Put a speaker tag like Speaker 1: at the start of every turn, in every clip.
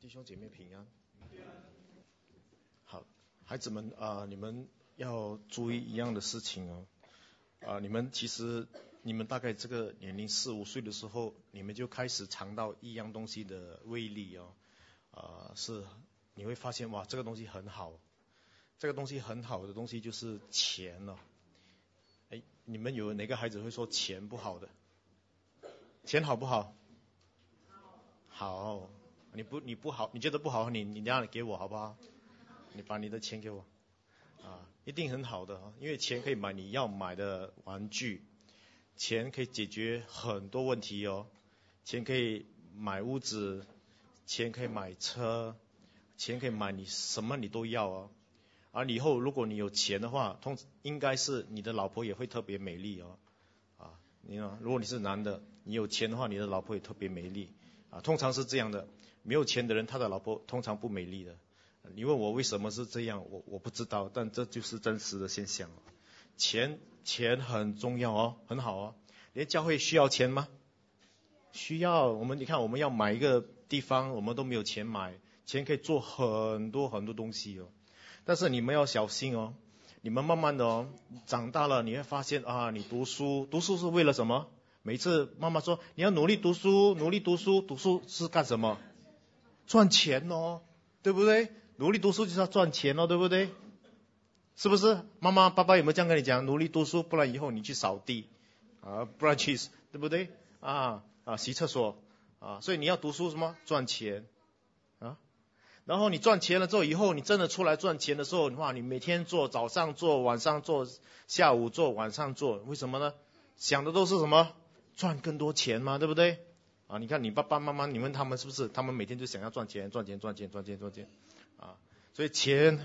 Speaker 1: 弟兄姐妹平安。好，孩子们你们要注意一样的事情哦。你们大概这个年龄4、5岁的时候，你们就开始尝到一样东西的威力哦。是你会发现哇，这个东西很好，这个东西很好的东西就是钱哦。你们有哪个孩子会说钱不好的？钱好不好？好。你不好，你觉得不好，你这样给我好不好？你把你的钱给我，一定很好的，因为钱可以买你要买的玩具，钱可以解决很多问题哦，钱可以买屋子，钱可以买车，钱可以买你什么你都要哦。而以后如果你有钱的话，应该是你的老婆也会特别美丽哦。如果你是男的，你有钱的话，你的老婆也特别美丽通常是这样的。没有钱的人，他的老婆通常不美丽的。你问我为什么是这样，我不知道，但这就是真实的现象。钱很重要哦，很好哦。你的教会需要钱吗？需要。你看我们要买一个地方，我们都没有钱买，钱可以做很多很多东西哦。但是你们要小心哦，你们慢慢的长大了，你会发现你读书是为了什么？每次妈妈说你要努力读书，努力读书，读书是干什么？赚钱哦，对不对？努力读书就是要赚钱哦，对不对？是不是？妈妈爸爸有没有这样跟你讲？努力读书，不然以后你去扫地不然去，对不对？洗厕所所以你要读书什么？赚钱然后你赚钱了之后，以后你真的出来赚钱的时候，你每天做，早上做，晚上做，下午做，晚上做，为什么呢？想的都是什么？赚更多钱嘛，对不对？你看你爸爸妈妈，你问他们是不是？他们每天就想要赚钱所以钱，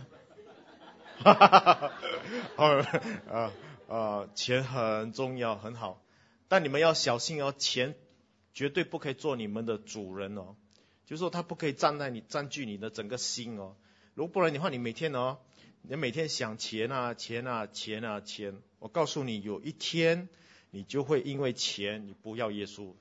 Speaker 1: 钱很重要，很好。但你们要小心哦，钱绝对不可以做你们的主人哦。就是说，它不可以占据你的整个心哦。如果不然的话，你每天想钱，我告诉你，有一天你就会因为钱，你不要耶稣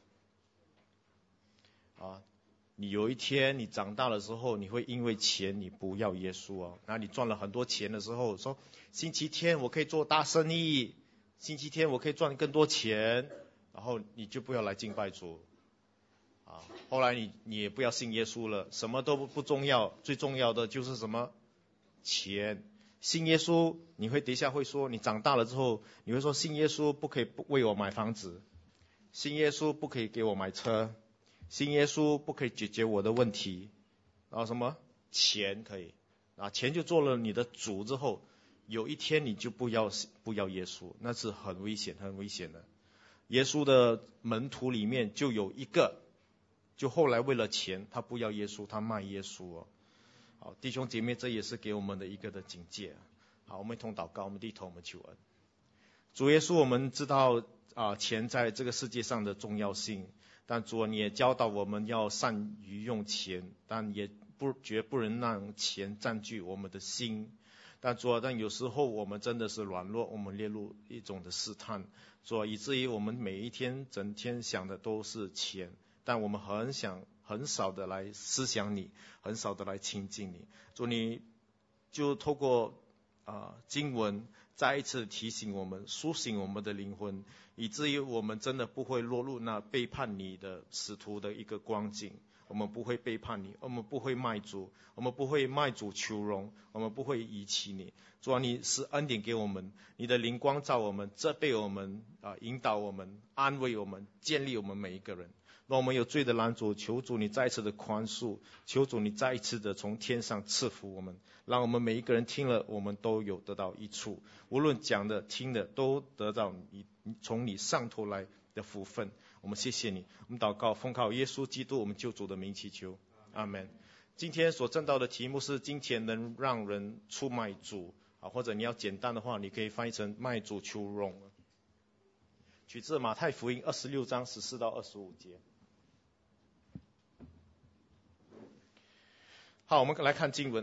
Speaker 1: 你有一天你长大的时候，你会因为钱你不要耶稣哦。那你赚了很多钱的时候，说星期天我可以做大生意，星期天我可以赚更多钱，然后你就不要来敬拜主后来你也不要信耶稣了，什么都不重要，最重要的就是什么？钱。信耶稣，你等一下会说，你长大了之后，你会说信耶稣不可以为我买房子，信耶稣不可以给我买车，信耶稣不可以解决我的问题，然后什么？钱可以钱就做了你的主之后，有一天你就不要耶稣，那是很危险的。耶稣的门徒里面就有一个，就后来为了钱，他不要耶稣，他卖耶稣哦。好，弟兄姐妹，这也是给我们的一个的警戒。好，我们一同祷告，我们低头，我们求恩。主耶稣，我们知道钱在这个世界上的重要性，但主你也教导我们要善于用钱，但也绝不能让钱占据我们的心。但有时候我们真的是软弱，我们列入一种的试探，以至于我们每一天整天想的都是钱，但我们很少的来思想你，很少的来亲近你。主你就透过经文再一次提醒我们，苏醒我们的灵魂，以至于我们真的不会落入那背叛你的使徒的一个光景。我们不会背叛你，我们不会卖主，我们不会卖主求荣，我们不会遗弃你。主啊，你是恩典给我们，你的灵光照我们，责备我们引导我们，安慰我们，建立我们每一个人。若我们有罪的拦阻，求主你再一次的宽恕，求主你再一次的从天上赐福我们，让我们每一个人听了，我们都有得到益处，无论讲的听的都得到从你上头来的福分。我们谢谢你，我们祷告奉靠耶稣基督我们救主的名祈求，阿们。今天所证道的题目是金钱能让人出卖主或者你要简单的话，你可以翻译成卖主求荣。取自马太福音26章14到25节。好，我们来看经文。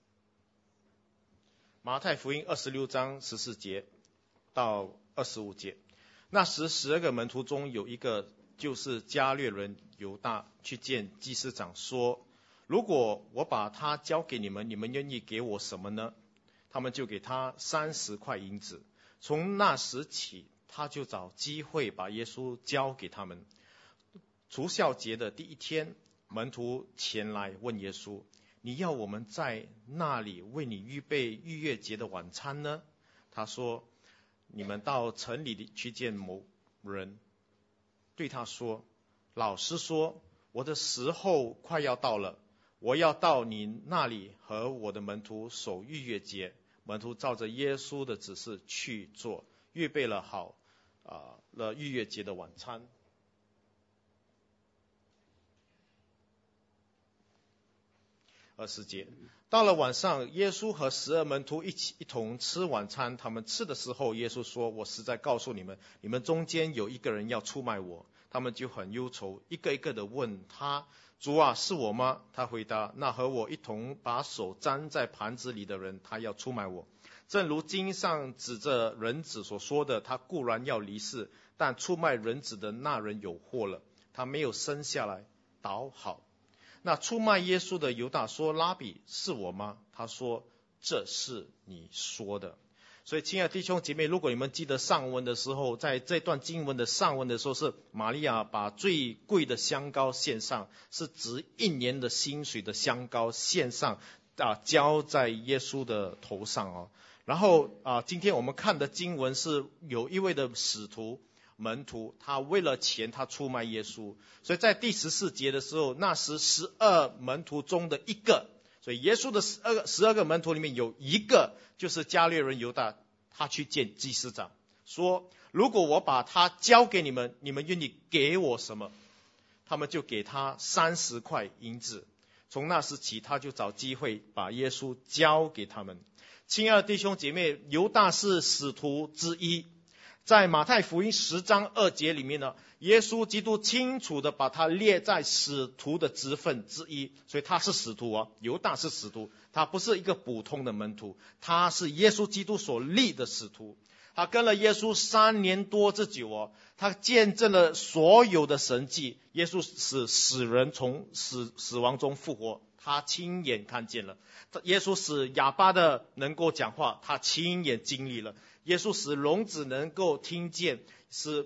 Speaker 1: 马太福音26章14节到25节。 那时12个门徒中有一个就是加略人犹大，去见祭司长说，如果我把他交给你们，你们愿意给我什么呢？他们就给他30块银子。从那时起，他就找机会把耶稣交给他们。除酵节的第一天，门徒前来问耶稣，你要我们在那里为你预备逾越节的晚餐呢？他说，你们到城里去见某人，对他说，老师说，我的时候快要到了，我要到你那里和我的门徒守逾越节。门徒照着耶稣的指示去做，预备了好了逾越节的晚餐。20节，到了晚上，耶稣和12门徒一同吃晚餐。他们吃的时候，耶稣说，我实在告诉你们，你们中间有一个人要出卖我。他们就很忧愁，一个一个的问他，主啊，是我吗？他回答，那和我一同把手沾在盘子里的人，他要出卖我。正如经上指着人子所说的，他固然要离世，但出卖人子的那人有祸了，他没有生下来，倒好。那出卖耶稣的犹大说，拉比，是我吗？他说，这是你说的。所以亲爱的弟兄姐妹，如果你们记得上文的时候，在这段经文的上文的时候，是玛利亚把最贵的香膏献上，是值1年的薪水的香膏献上浇在耶稣的头上哦。然后今天我们看的经文是有一位的使徒门徒，他为了钱他出卖耶稣。所以在第14节的时候，那时12门徒中的一个，所以耶稣的12个门徒里面有一个就是加略人犹大，他去见祭司长说，如果我把他交给你们，你们愿意给我什么？他们就给他30块银子。从那时起，他就找机会把耶稣交给他们。亲爱的弟兄姐妹，犹大是使徒之一，在马太福音10章2节里面呢，耶稣基督清楚的把他列在使徒的职分之一，所以他是使徒啊，犹大是使徒，他不是一个普通的门徒，他是耶稣基督所立的使徒。他跟了耶稣3年多之久哦，他见证了所有的神迹，耶稣使死人从死亡中复活，他亲眼看见了。耶稣使哑巴的能够讲话，他亲眼经历了。耶稣使聋子能够听见，使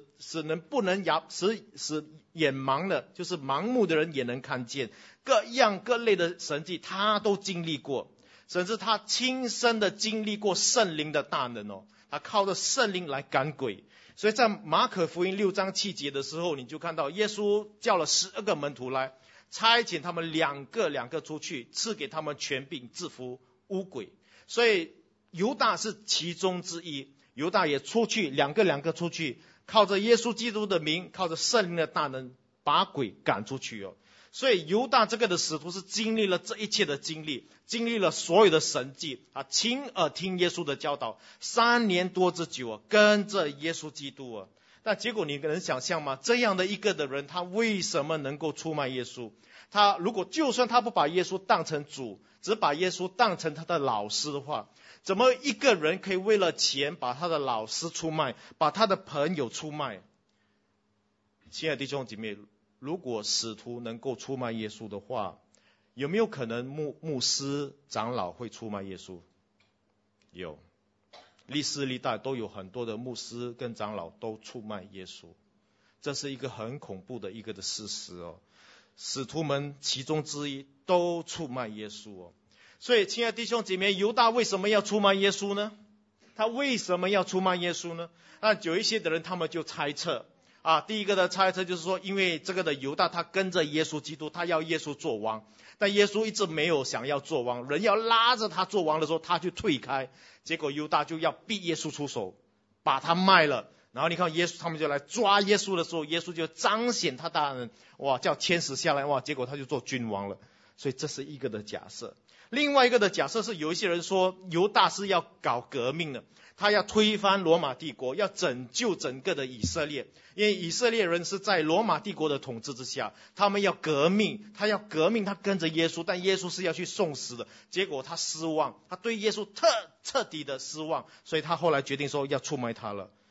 Speaker 1: 眼盲的，就是盲目的人也能看见，各样各类的神迹他都经历过，甚至他亲身的经历过圣灵的大能哦，他靠着圣灵来赶鬼。所以在马可福音6章7节的时候，你就看到耶稣叫了12个门徒来，差遣他们两个出去，赐给他们权柄制服污鬼。所以犹大是其中之一，犹大也出去，两个出去，靠着耶稣基督的名，靠着圣灵的大能把鬼赶出去哦。所以犹大这个的使徒是经历了这一切的经历了所有的神迹亲耳听耶稣的教导，3年多之久跟着耶稣基督啊。但结果你能想象吗？这样的一个的人，他为什么能够出卖耶稣？他如果就算他不把耶稣当成主，只把耶稣当成他的老师的话，怎么一个人可以为了钱把他的老师出卖，把他的朋友出卖？亲爱的弟兄姐妹，如果使徒能够出卖耶稣的话，有没有可能牧师长老会出卖耶稣？有，历世历代都有很多的牧师跟长老都出卖耶稣，这是一个很恐怖的一个的事实哦。使徒们其中之一都出卖耶稣哦。所以亲爱的弟兄姐妹，犹大为什么要出卖耶稣呢？他为什么要出卖耶稣呢？那有一些的人他们就猜测第一个的猜测就是说，因为这个的犹大他跟着耶稣基督，他要耶稣做王，但耶稣一直没有想要做王，人要拉着他做王的时候他就退开，结果犹大就要逼耶稣出手把他卖了。然后你看耶稣，他们就来抓耶稣的时候，耶稣就彰显他大能，叫天使下来，结果他就做君王了。所以这是一个的假设。另外一个的假设是，有一些人说犹大是要搞革命的，他要推翻罗马帝国，要拯救整个的以色列，因为以色列人是在罗马帝国的统治之下，他们要革命，他跟着耶稣，但耶稣是要去送死的，结果他失望，他对耶稣彻底的失望，所以他后来决定说要出卖他了。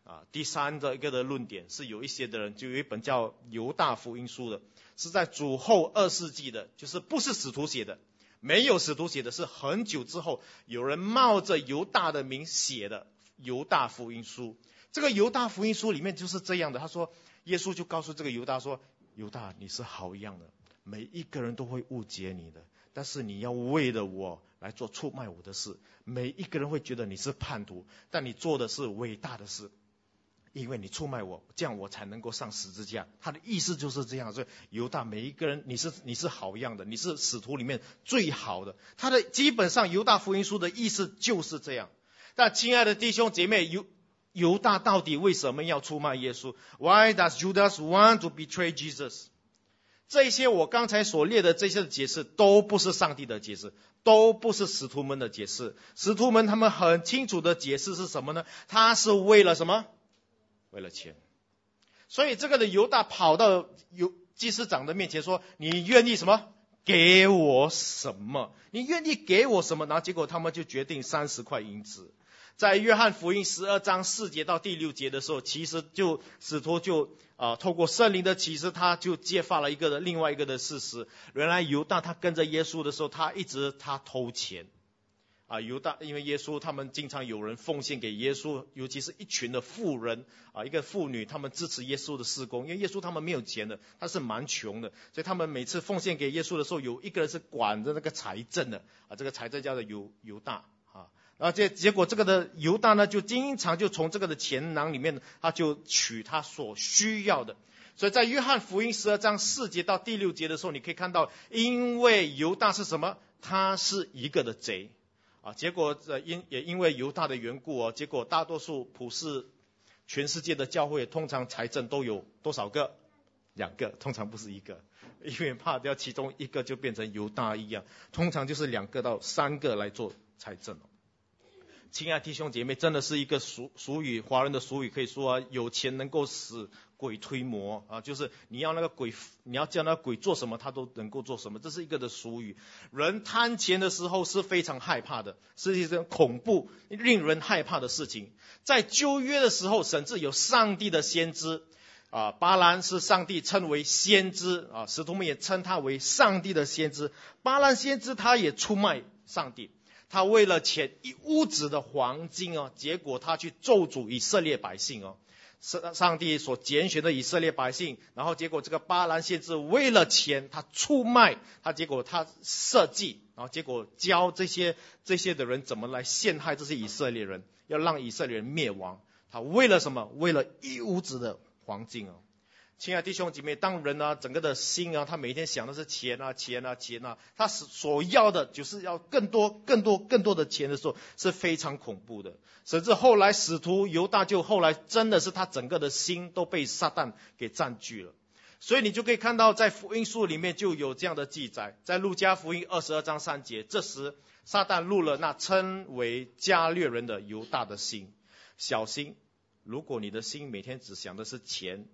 Speaker 1: 第三个一个的论点是有一些的人就有一本叫犹大福音书的，是在主后2世纪的，就是不是使徒写的，没有使徒写的，是很久之后有人冒着犹大的名写的犹大福音书。这个犹大福音书里面就是这样的，他说耶稣就告诉这个犹大说，犹大你是好样的，每一个人都会误解你的，但是你要为了我来做出卖我的事，每一个人会觉得你是叛徒，但你做的是伟大的事，因为你出卖我，这样我才能够上十字架。他的意思就是这样，所以犹大每一个人你是好样的，你是使徒里面最好的。他的基本上犹大福音书的意思就是这样。但亲爱的弟兄姐妹，犹大到底为什么要出卖耶稣？ Why does Judas want to betray Jesus？ 这些我刚才所列的这些解释都不是上帝的解释，都不是使徒们的解释。使徒们他们很清楚的解释是什么呢？他是为了什么？为了钱。所以这个的犹大跑到祭司长的面前说，你愿意什么？给我什么？你愿意给我什么？然后结果他们就决定30块银子。在约翰福音12章4节到第6节的时候，其实使徒就透过圣灵的启示，他就揭发了另外一个的事实。原来犹大他跟着耶稣的时候，他偷钱。犹大因为耶稣他们经常有人奉献给耶稣，尤其是一群的妇人一个妇女，他们支持耶稣的事工，因为耶稣他们没有钱的，他是蛮穷的，所以他们每次奉献给耶稣的时候，有一个人是管着那个财政的这个财政叫做犹大然后结果这个的犹大呢，就经常就从这个的钱囊里面，他就取他所需要的。所以在约翰福音12章4节到第6节的时候，你可以看到，因为犹大是什么？他是一个的贼结果也因为犹大的缘故结果大多数普世全世界的教会通常财政都有多少个？2个，通常不是1个，因为怕掉其中一个就变成犹大一样，通常就是2个到3个来做财政。亲爱的弟兄姐妹，真的是一个俗语，华人的俗语可以说有钱能够使鬼推磨就是你要叫那个鬼做什么，他都能够做什么，这是一个的俗语。人贪钱的时候是非常害怕的，是一件恐怖令人害怕的事情。在旧约的时候，甚至有上帝的先知巴兰是上帝称为先知使徒们也称他为上帝的先知。巴兰先知他也出卖上帝，他为了钱1屋子的黄金结果他去咒诅以色列百姓上帝所拣选的以色列百姓，然后结果这个巴兰先知为了钱他出卖，结果他设计，然后结果教这些的人怎么来陷害这些以色列人，要让以色列人灭亡。他为了什么？为了1屋子的黄金亲爱的弟兄姐妹，当人整个的心他每天想的是钱他所要的就是要更多的钱的时候，是非常恐怖的。甚至后来使徒犹大后来真的是他整个的心都被撒旦给占据了。所以你就可以看到在福音书里面就有这样的记载，在路加福音22章3节，这时撒旦入了那称为加略人的犹大的心。小心，如果你的心每天只想的是钱，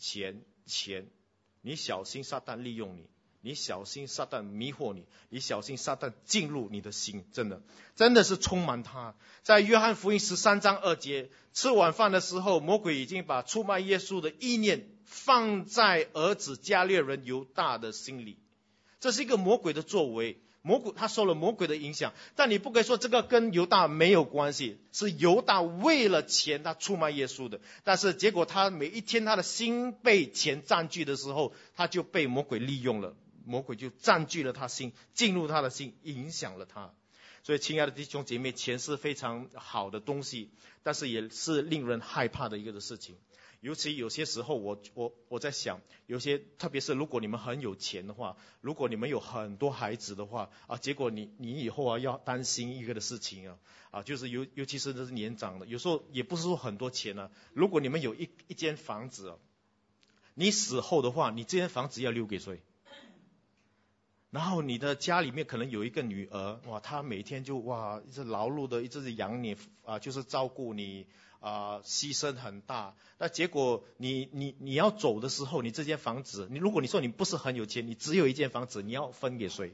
Speaker 1: 你小心撒旦利用你，你小心撒旦迷惑你，你小心撒旦进入你的心，真的是充满他。在约翰福音13章2节，吃晚饭的时候，魔鬼已经把出卖耶稣的意念放在儿子加略人犹大的心里。这是一个魔鬼的作为，他受了魔鬼的影响，但你不可以说这个跟犹大没有关系，是犹大为了钱他出卖耶稣的。但是结果他每一天他的心被钱占据的时候，他就被魔鬼利用了，魔鬼就占据了他心，进入他的心，影响了他。所以亲爱的弟兄姐妹，钱是非常好的东西，但是也是令人害怕的一个的事情。尤其有些时候我在想，特别是如果你们很有钱的话，如果你们有很多孩子的话结果你以后要担心一个的事情就是尤其是这是年长的，有时候也不是说很多钱如果你们有一间房子你死后的话，你这间房子要留给谁？然后你的家里面可能有一个女儿，她每天就一直劳碌的，一直是养你就是照顾你牺牲很大。那结果你要走的时候，你这间房子，如果你说你不是很有钱，你只有一间房子，你要分给谁？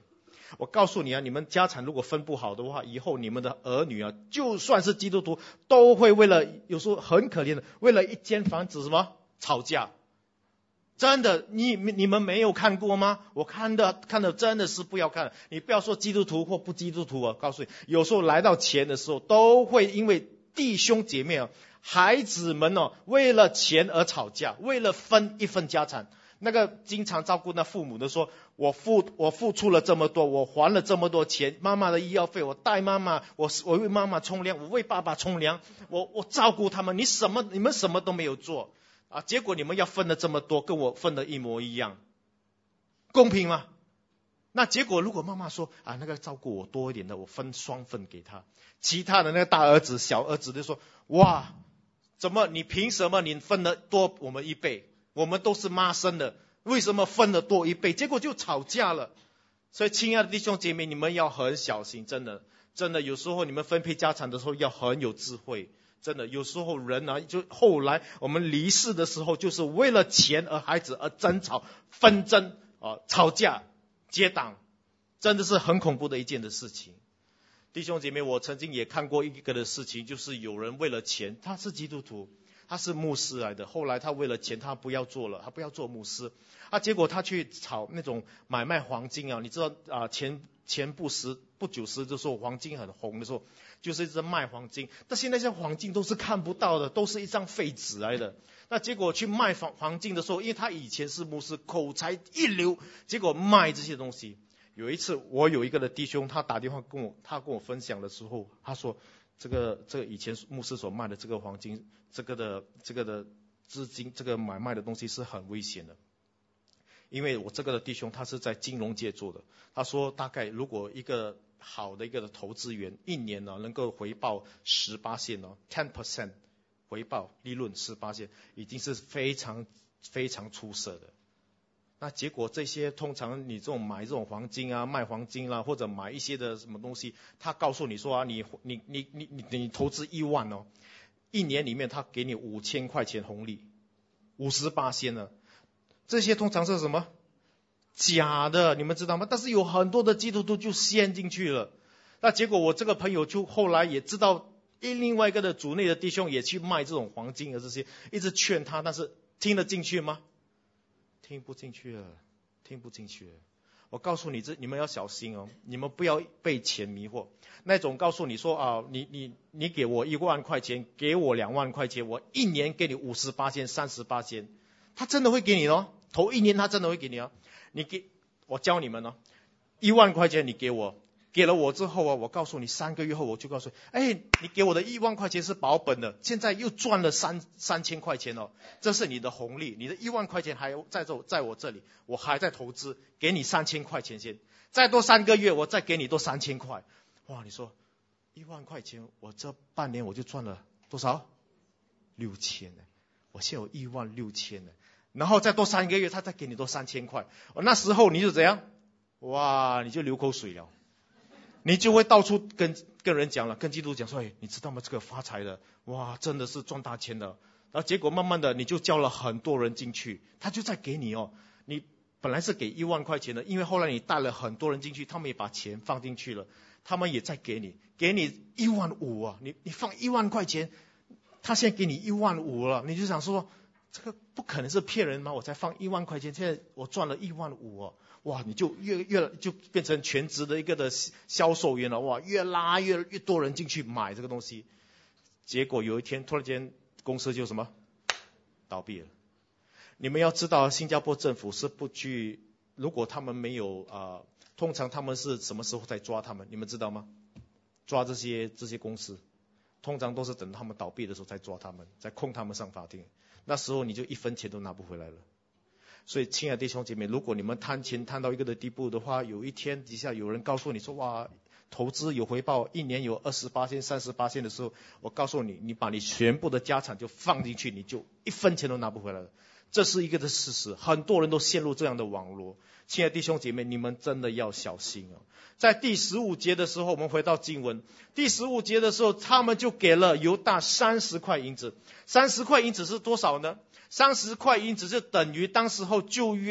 Speaker 1: 我告诉你啊，你们家产如果分不好的话，以后你们的儿女啊，就算是基督徒，都会为了，有时候很可怜的，为了一间房子什么吵架。真的，你们没有看过吗？我看的真的是不要看。你不要说基督徒或不基督徒啊，告诉你，有时候来到钱的时候，都会因为弟兄姐妹啊、孩子们哦，为了钱而吵架，为了分一份家产。那个经常照顾那父母的说，我付出了这么多，我还了这么多钱，妈妈的医药费，我带妈妈，我为妈妈冲凉，我为爸爸冲凉，我照顾他们，你们什么都没有做啊，结果你们要分了这么多，跟我分的一模一样，公平吗？那结果如果妈妈说啊，那个照顾我多一点的，我分双份给他，其他的那个大儿子小儿子就说，哇，你凭什么你分的多我们1倍？我们都是妈生的，为什么分的多1倍？结果就吵架了。所以亲爱的弟兄姐妹，你们要很小心，真的，有时候你们分配家产的时候要很有智慧。真的，有时候人啊，就后来我们离世的时候，就是为了钱而孩子而争吵、纷争啊、吵架、结党，真的是很恐怖的一件的事情。弟兄姐妹，我曾经也看过一个的事情，就是有人为了钱，他是基督徒，他是牧师来的，后来他为了钱，他不要做了，他不要做牧师啊，结果他去炒那种买卖黄金啊，你知道啊，前不久时的时候，黄金很红的时候，就是一直卖黄金，但是那些黄金都是看不到的，都是一张废纸来的。那结果去卖黄金的时候，因为他以前是牧师，口才一流，结果卖这些东西。有一次我有一个的弟兄，他打电话他跟我分享的时候，他说这个以前牧师所卖的这个黄金，这个的资金，这个买卖的东西是很危险的。因为我这个的弟兄他是在金融界做的，他说大概如果一个好的一个的投资员一年呢能够回报18%哦 ，10% 回报利润18%，已经是非常非常出色的。那结果这些通常你买这种黄金啊，卖黄金啦，或者买一些的什么东西，他告诉你说啊，你投资1万哦，一年里面他给你5000块钱红利，58%呢。这些通常是什么？假的，你们知道吗？但是有很多的基督徒就陷进去了。那结果我这个朋友就后来也知道，另外一个的主内的弟兄也去卖这种黄金的这些，一直劝他，但是听得进去吗？听不进去了。我告诉你，你们要小心哦，你们不要被钱迷惑。那种告诉你说啊，你给我1万块钱，给我2万块钱，我一年给你58%、38%，他真的会给你哦。头1年他真的会给你哦。我教你们哦，1万块钱你给了我之后啊，我告诉你3个月后我就告诉你，你给我的1万块钱是保本的，现在又赚了3000块钱哦，这是你的红利，你的1万块钱还在我这里，我还在投资，给你3000块钱先，再多3个月我再给你多3000块。哇，你说1万块钱，我这半年我就赚了多少？6000呢，我现在有16000呢。然后再多3个月，他再给你多3000块。那时候你就怎样？哇，你就流口水了，你就会到处跟人讲了，跟基督讲说，你知道吗？这个发财的，哇，真的是赚大钱的。然后结果慢慢的，你就叫了很多人进去，他就在给你哦。你本来是给1万块钱的，因为后来你带了很多人进去，他们也把钱放进去了，他们也在给你15000啊。你放1万块钱，他现在给你15000了，你就想说，这个不可能是骗人吗？我才放1万块钱，现在我赚了15000哦，哇！你就越就变成全职的一个的销售员了，哇！越拉越多人进去买这个东西，结果有一天突然间公司就什么倒闭了。你们要知道，新加坡政府是不拘，如果他们没有通常他们是什么时候在抓他们？你们知道吗？抓这些公司，通常都是等他们倒闭的时候才抓他们，再控他们上法庭。那时候你就1分钱都拿不回来了。所以亲爱的弟兄姐妹，如果你们贪钱贪到一个的地步的话，有一天底下有人告诉你说，哇，投资有回报，一年有28%、30%的时候，我告诉你，你把你全部的家产就放进去，你就1分钱都拿不回来了。这是一个的事实，很多人都陷入这样的网络。亲爱的弟兄姐妹，你们真的要小心哦。在第15节的时候，我们回到经文，第15节的时候，他们就给了犹大30块银子。30块银子是多少呢？30块银子是等于当时候旧约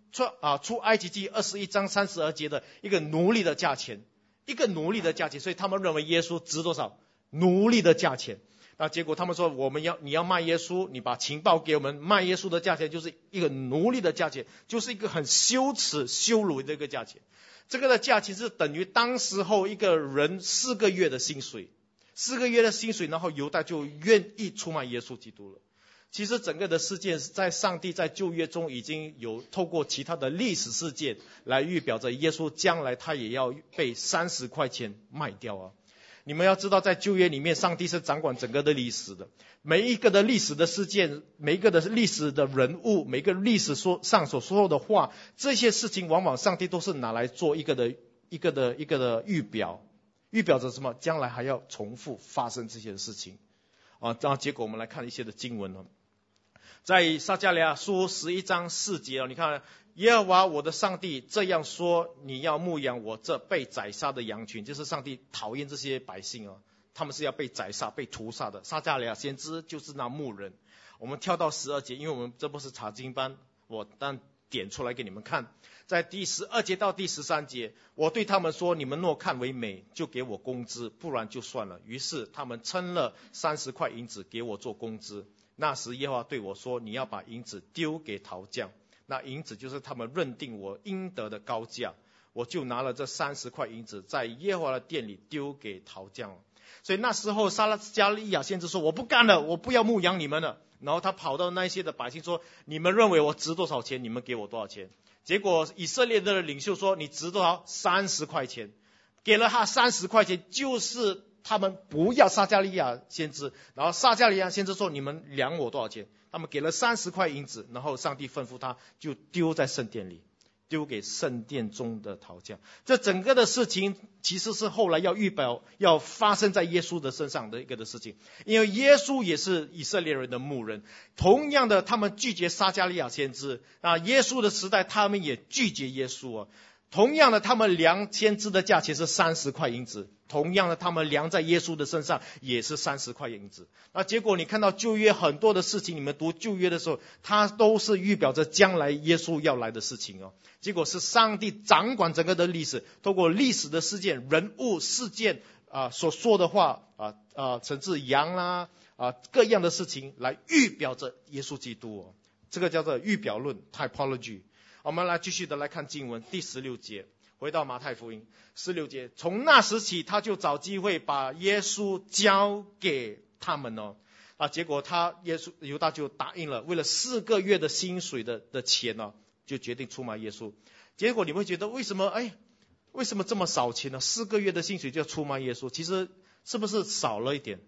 Speaker 1: 出埃及记21章32节的一个奴隶的价钱，一个奴隶的价钱，所以他们认为耶稣值多少？奴隶的价钱。那结果他们说你要卖耶稣，你把情报给我们，卖耶稣的价钱就是一个奴隶的价钱，就是一个很羞耻羞辱的一个价钱。这个的价钱是等于当时候一个人4个月的薪水，4个月的薪水，然后犹大就愿意出卖耶稣基督了。其实整个的事件在上帝在旧约中已经有透过其他的历史事件来预表着耶稣将来他也要被30块钱卖掉啊。你们要知道，在旧约里面，上帝是掌管整个的历史的，每一个的历史的事件，每一个的历史的人物，每个历史上所说的话，这些事情往往上帝都是拿来做一个的预表，预表着什么？将来还要重复发生这些事情啊。然后结果我们来看一些的经文，在撒迦利亚书11章4节，你看，耶和华我的上帝这样说，你要牧养我这被宰杀的羊群。就是上帝讨厌这些百姓他们是要被宰杀被屠杀的。撒迦利亚先知就是那牧人。我们跳到12节，因为我们这不是查经班，我当点出来给你们看。在第12节到第13节，我对他们说，你们若看为美，就给我工资，不然就算了。于是他们称了30块银子给我做工资。那时耶和华对我说，你要把银子丢给陶匠。那银子就是他们认定我应得的高价，我就拿了这30块银子，在耶和华的殿里丢给陶匠了。所以那时候撒迦利亚先知说，我不干了，我不要牧养你们了。然后他跑到那些的百姓说，你们认为我值多少钱，你们给我多少钱。结果以色列的领袖说，你值多少？30块钱。给了他30块钱，就是他们不要撒迦利亚先知。然后撒迦利亚先知说，你们量我多少钱？他们给了30块银子，然后上帝吩咐他就丢在圣殿里，丢给圣殿中的陶匠。这整个的事情其实是后来要预表要发生在耶稣的身上的一个的事情。因为耶稣也是以色列人的牧人，同样的他们拒绝撒迦利亚先知耶稣的时代他们也拒绝耶稣同样的他们量先知的价钱是30块银子，同样的他们量在耶稣的身上也是30块银子。那结果你看到旧约很多的事情，你们读旧约的时候，它都是预表着将来耶稣要来的事情结果是上帝掌管整个的历史，透过历史的事件、人物事件所说的话甚至羊啦各样的事情来预表着耶稣基督这个叫做预表论 typology。我们来继续的来看经文第16节，回到马太福音16节，从那时起他就找机会把耶稣交给他们结果犹大就答应了，为了4个月的薪水的钱就决定出卖耶稣。结果你会觉得为什么这么少钱呢？4个月的薪水就要出卖耶稣，其实是不是少了一点？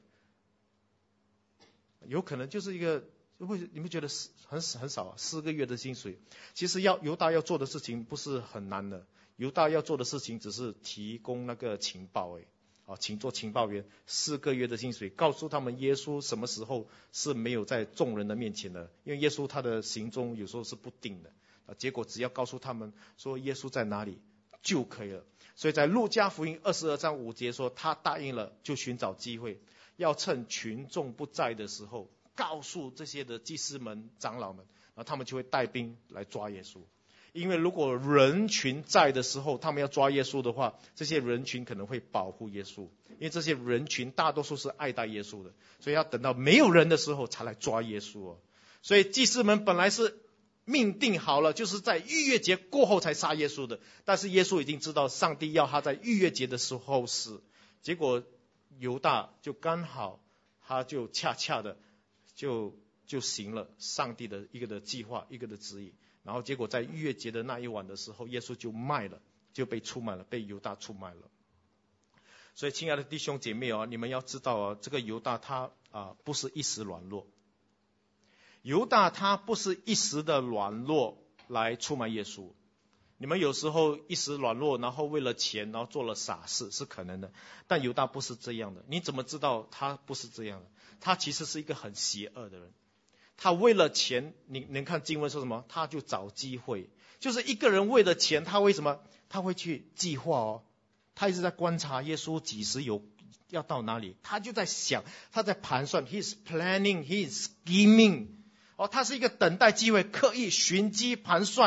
Speaker 1: 有可能就是一个你们觉得很少4个月的薪水。其实犹大要做的事情不是很难的，犹大要做的事情只是提供那个情报请做情报员，4个月的薪水，告诉他们耶稣什么时候是没有在众人的面前的，因为耶稣他的行踪有时候是不定的结果只要告诉他们说耶稣在哪里就可以了。所以在路加福音22章5节说，他答应了，就寻找机会，要趁群众不在的时候告诉这些的祭司们长老们，然后他们就会带兵来抓耶稣。因为如果人群在的时候他们要抓耶稣的话，这些人群可能会保护耶稣，因为这些人群大多数是爱戴耶稣的，所以要等到没有人的时候才来抓耶稣所以祭司们本来是命定好了，就是在逾越节过后才杀耶稣的，但是耶稣已经知道上帝要他在逾越节的时候死，结果犹大就刚好他就恰恰的就行了上帝的一个的计划，一个的旨意。然后结果在逾越节的那一晚的时候，耶稣就被出卖了，被犹大出卖了。所以亲爱的弟兄姐妹你们要知道这个犹大他不是一时软弱，犹大他不是一时的软弱来出卖耶稣。你们有时候一时软弱，然后为了钱然后做了傻事是可能的，但犹大不是这样的。你怎么知道他不是这样的？他其实是一个很邪恶的人。他为了钱，你能看经文说什么？他就找机会，就是一个人为了钱，他为什么？他会去计划他一直在观察耶稣几时要到哪里，他就在想，他在盘算 ，he's planning, he's scheming他是一个等待机会，刻意寻机盘算，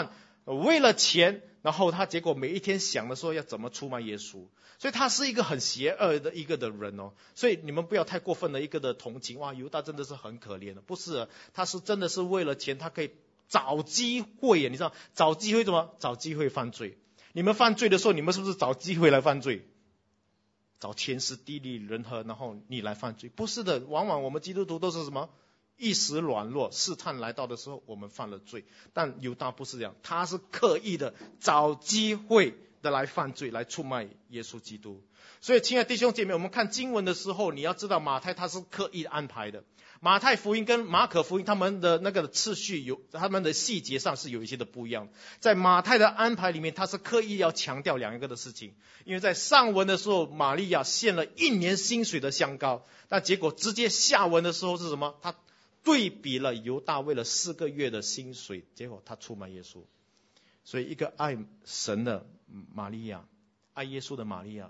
Speaker 1: 为了钱，然后他结果每一天想的时候要怎么出卖耶稣，所以他是一个很邪恶的一个的人哦。所以你们不要太过分的一个的同情，哇，犹大真的是很可怜的，不是，他是真的是为了钱，他可以找机会，你知道找机会怎么？找机会犯罪。你们犯罪的时候，你们是不是找机会来犯罪？找天时地利人和，然后你来犯罪？不是的，往往我们基督徒都是什么？一时软弱，试探来到的时候，我们犯了罪。但犹大不是这样，他是刻意的找机会的来犯罪，来出卖耶稣基督。所以，亲爱的弟兄姐妹，我们看经文的时候，你要知道马太他是刻意安排的。马太福音跟马可福音他们的那个次序他们的细节上是有一些的不一样。在马太的安排里面，他是刻意要强调两个的事情。因为在上文的时候，玛利亚献了1年薪水的香膏，但结果直接下文的时候是什么？他对比了犹大为了4个月的薪水，结果他出卖耶稣。所以一个爱神的玛利亚，爱耶稣的玛利亚，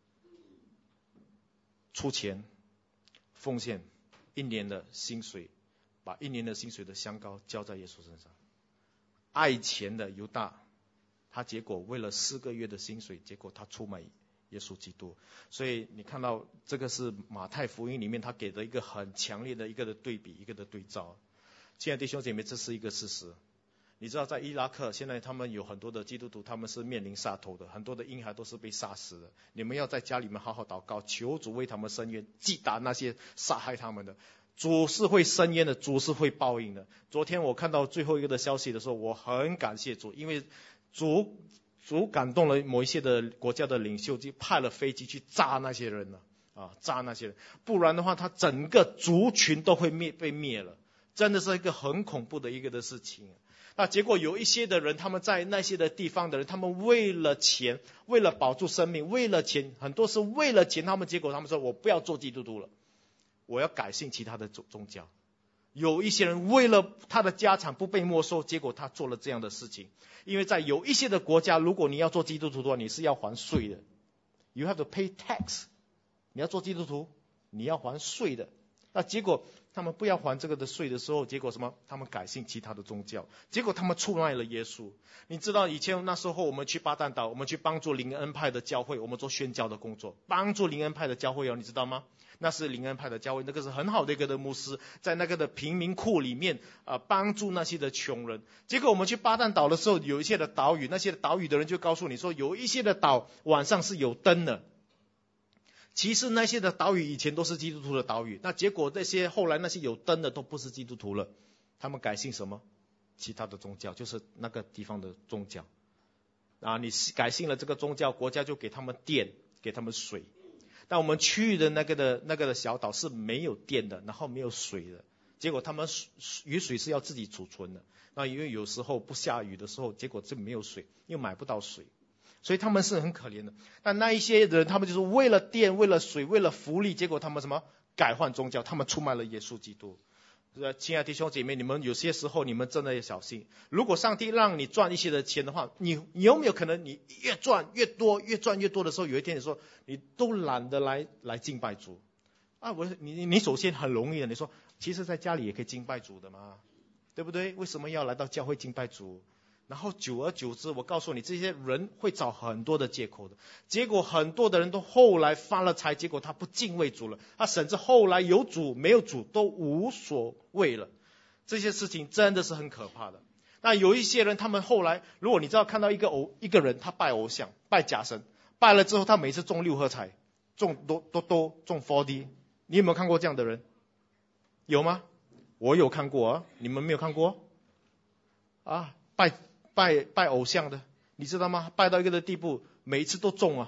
Speaker 1: 出钱奉献1年的薪水，把1年的薪水的香膏浇在耶稣身上。爱钱的犹大，他结果为了4个月的薪水，结果他出卖耶稣基督。所以你看到这个是马太福音里面他给的一个很强烈的一个的对比，一个的对照。亲爱的弟兄姐妹，这是一个事实。你知道在伊拉克现在他们有很多的基督徒，他们是面临杀头的，很多的婴孩都是被杀死的。你们要在家里面好好祷告，求主为他们伸冤，击打那些杀害他们的。主是会伸冤的，主是会报应的。昨天我看到最后一个的消息的时候，我很感谢主，因为主感动了某一些的国家的领袖，就派了飞机去炸那些人了炸那些人，不然的话他整个族群都会被灭了，真的是一个很恐怖的一个的事情。那结果有一些的人，他们在那些的地方的人，他们为了钱，为了保住生命，为了钱，很多是为了钱，结果他们说我不要做基督徒了，我要改信其他的宗教。有一些人为了他的家产不被没收，结果他做了这样的事情。因为在有一些的国家，如果你要做基督徒的话，你是要还税的， You have to pay tax。 你要做基督徒，你要还税的。那结果他们不要还这个的税的时候，结果什么？他们改信其他的宗教，结果他们出卖了耶稣。你知道以前那时候我们去巴旦岛，我们去帮助灵恩派的教会，我们做宣教的工作，帮助灵恩派的教会你知道吗？那是灵恩派的教会，那个是很好的一个的牧师，在那个的贫民窟里面帮助那些的穷人。结果我们去巴旦岛的时候，有一些的岛屿，那些岛屿的人就告诉你说，有一些的岛晚上是有灯的。其实那些的岛屿以前都是基督徒的岛屿，那结果后来那些有灯的都不是基督徒了，他们改信什么？其他的宗教，就是那个地方的宗教。你改信了这个宗教，国家就给他们电，给他们水。但我们去的那个的小岛是没有电的，然后没有水的，结果他们雨水是要自己储存的。那因为有时候不下雨的时候，结果就没有水，又买不到水。所以他们是很可怜的。但那一些人，他们就是为了电，为了水，为了福利，结果他们什么？改换宗教，他们出卖了耶稣基督。亲爱的弟兄姐妹，你们有些时候你们真的要小心。如果上帝让你赚一些的钱的话，你有没有可能你越赚越多，越赚越多的时候，有一天你说你都懒得来敬拜主你首先很容易的，你说其实在家里也可以敬拜主的嘛，对不对？为什么要来到教会敬拜主？然后久而久之，我告诉你，这些人会找很多的借口的。结果很多的人都后来发了财，结果他不敬畏主了，他甚至后来有主没有主都无所谓了。这些事情真的是很可怕的。那有一些人，他们后来，如果你知道看到一个人，他拜偶像，拜假神，拜了之后，他每次中6合彩，中中 4D， 你有没有看过这样的人？有吗？我有看过啊，你们没有看过拜偶像的，你知道吗？拜到一个的地步，每一次都中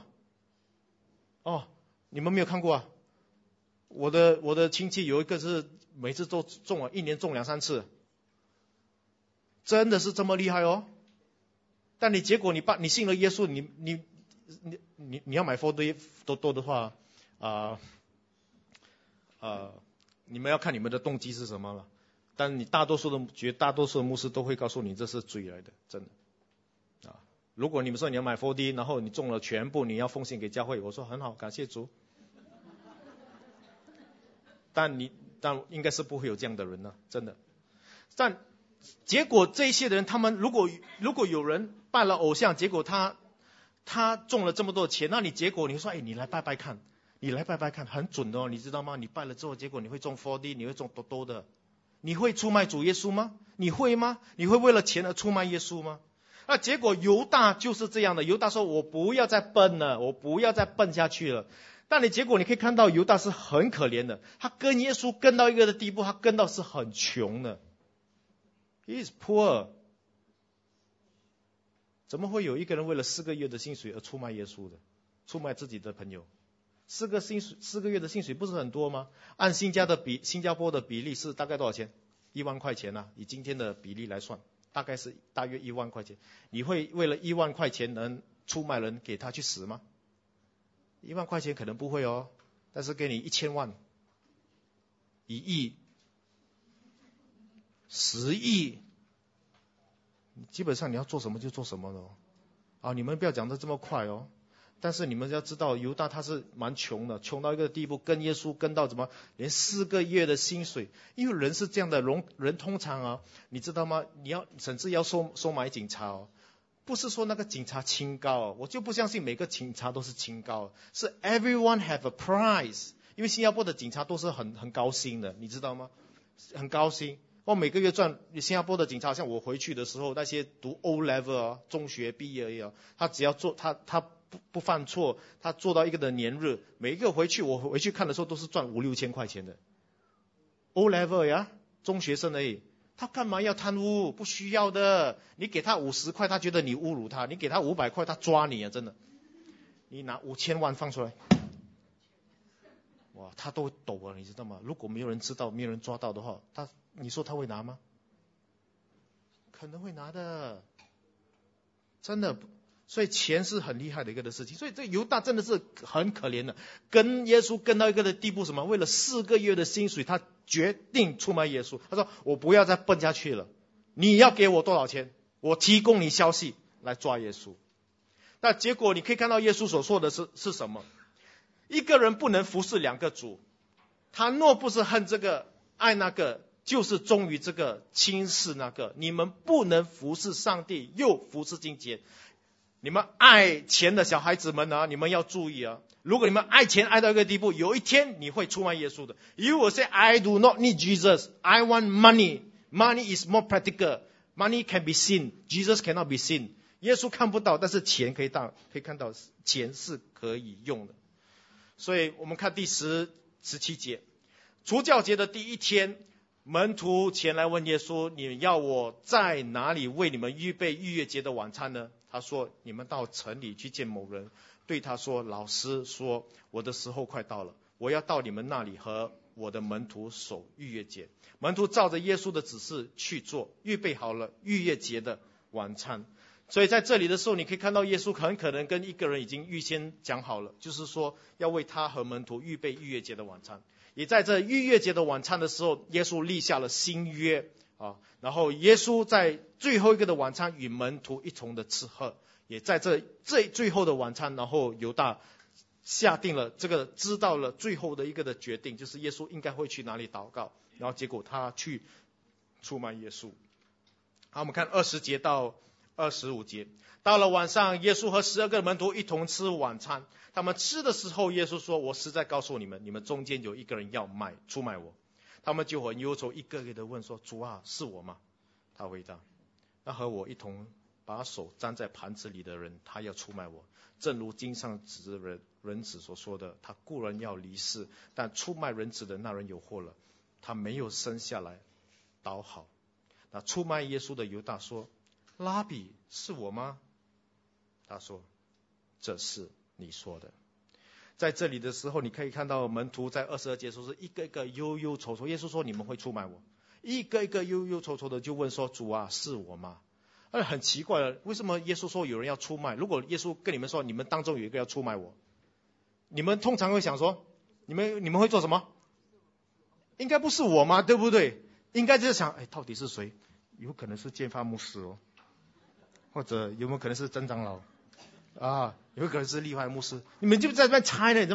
Speaker 1: 你们没有看过啊？我的亲戚有一个是每次都中1年中2-3次，真的是这么厉害哦。但结果你信了耶稣，你要买4D多的话你们要看你们的动机是什么了。但你大多数的牧师都会告诉你这是罪来的，真的如果你们说你要买 4D， 然后你中了全部，你要奉献给教会，我说很好，感谢主。但应该是不会有这样的人呢，真的。但结果这些人，他们如果有人拜了偶像，结果他中了这么多钱，那你结果你说，你来拜拜看，很准的哦，你知道吗？你拜了之后，结果你会中 4D， 你会中多多的。你会出卖主耶稣吗？你会吗？你会为了钱而出卖耶稣吗？那结果犹大就是这样的，犹大说我不要再笨了，我不要再笨下去了。但结果你可以看到犹大是很可怜的，他跟耶稣跟到一个的地步，他跟到是很穷的。He is poor。 怎么会有一个人为了4个月的薪水而出卖耶稣的，出卖自己的朋友？4个月的薪水不是很多吗？按新加坡的比例是大概多少钱？1万块钱啊，以今天的比例来算，大约1万块钱。你会为了1万块钱能出卖人给他去死吗？1万块钱可能不会哦，但是给你1000万、1亿、10亿，基本上你要做什么就做什么了哦。你们不要讲得这么快哦。但是你们要知道，犹大他是蛮穷的，穷到一个地步，跟耶稣跟到怎么连4个月的薪水。因为人是这样的，人通常啊，你知道吗？甚至要收买警察哦，不是说那个警察清高哦，我就不相信每个警察都是清高，是 everyone have a price。因为新加坡的警察都是很高薪的，你知道吗？很高薪。我每个月赚，新加坡的警察，像我回去的时候，那些读 O level 啊，中学毕业而已啊，他只要做他不犯错，他做到一个的年日，每一个我回去看的时候都是赚5-6千块钱的 O level 呀，中学生而已。他干嘛要贪污？不需要的。你给他50块，他觉得你侮辱他；你给他500块，他抓你啊！真的，你拿5000万放出来，哇，他都抖了，你知道吗？如果没有人知道，没有人抓到的话，你说他会拿吗？可能会拿的，真的。所以钱是很厉害的一个的事情。所以这犹大真的是很可怜的，跟耶稣跟到一个的地步，什么？为了4个月的薪水，他决定出卖耶稣。他说：“我不要再笨下去了，你要给我多少钱？我提供你消息来抓耶稣。”那结果你可以看到耶稣所说的是什么？一个人不能服侍2个主，他若不是恨这个爱那个，就是忠于这个轻视那个。你们不能服侍上帝又服侍金钱。你们爱钱的小孩子们啊，你们要注意啊！如果你们爱钱爱到一个地步，有一天你会出卖耶稣的。You will say, I do not need Jesus. I want money. Money is more practical. Money can be seen. Jesus cannot be seen. 耶稣看不到，但是钱可以看到，钱是可以用的。所以我们看第17节，除酵节的第1天，门徒前来问耶稣：“你要我在哪里为你们预备逾越节的晚餐呢？”他说：“你们到城里去见某人，对他说，老师说我的时候快到了，我要到你们那里和我的门徒守逾越节。”门徒照着耶稣的指示去做，预备好了逾越节的晚餐。所以在这里的时候，你可以看到耶稣很可能跟一个人已经预先讲好了，就是说要为他和门徒预备逾越节的晚餐。也在这逾越节的晚餐的时候，耶稣立下了新约啊。然后耶稣在最后一个的晚餐与门徒一同的吃喝，也在这最后的晚餐，然后犹大下定了这个知道了最后的一个的决定，就是耶稣应该会去哪里祷告，然后结果他去出卖耶稣。好，我们看20节到25节。到了晚上，耶稣和12个门徒一同吃晚餐。他们吃的时候，耶稣说：“我实在告诉你们，你们中间有一个人要出卖我。”他们就很忧愁，一个个的问说：“主啊，是我吗？”他回答：“那和我一同把手沾在盘子里的人，他要出卖我。正如经上指人子所说的，他固然要离世，但出卖人子的那人有祸了。他没有生下来，倒好。”那出卖耶稣的犹大说：“拉比，是我吗？”他说：“这是你说的。”在这里的时候，你可以看到门徒在22节说是一个一个忧忧愁愁。耶稣说：“你们会出卖我。”一个一个忧忧愁愁的就问说：“主啊，是我吗？”很奇怪了，为什么耶稣说有人要出卖？如果耶稣跟你们说你们当中有一个要出卖我，你们通常会想说，你们会做什么？应该不是我吗？对不对？应该就是想，到底是谁？有可能是建发牧师哦，或者有没有可能是曾长老啊？有可能是利怀牧师？你们就在那边猜了，你知道吗？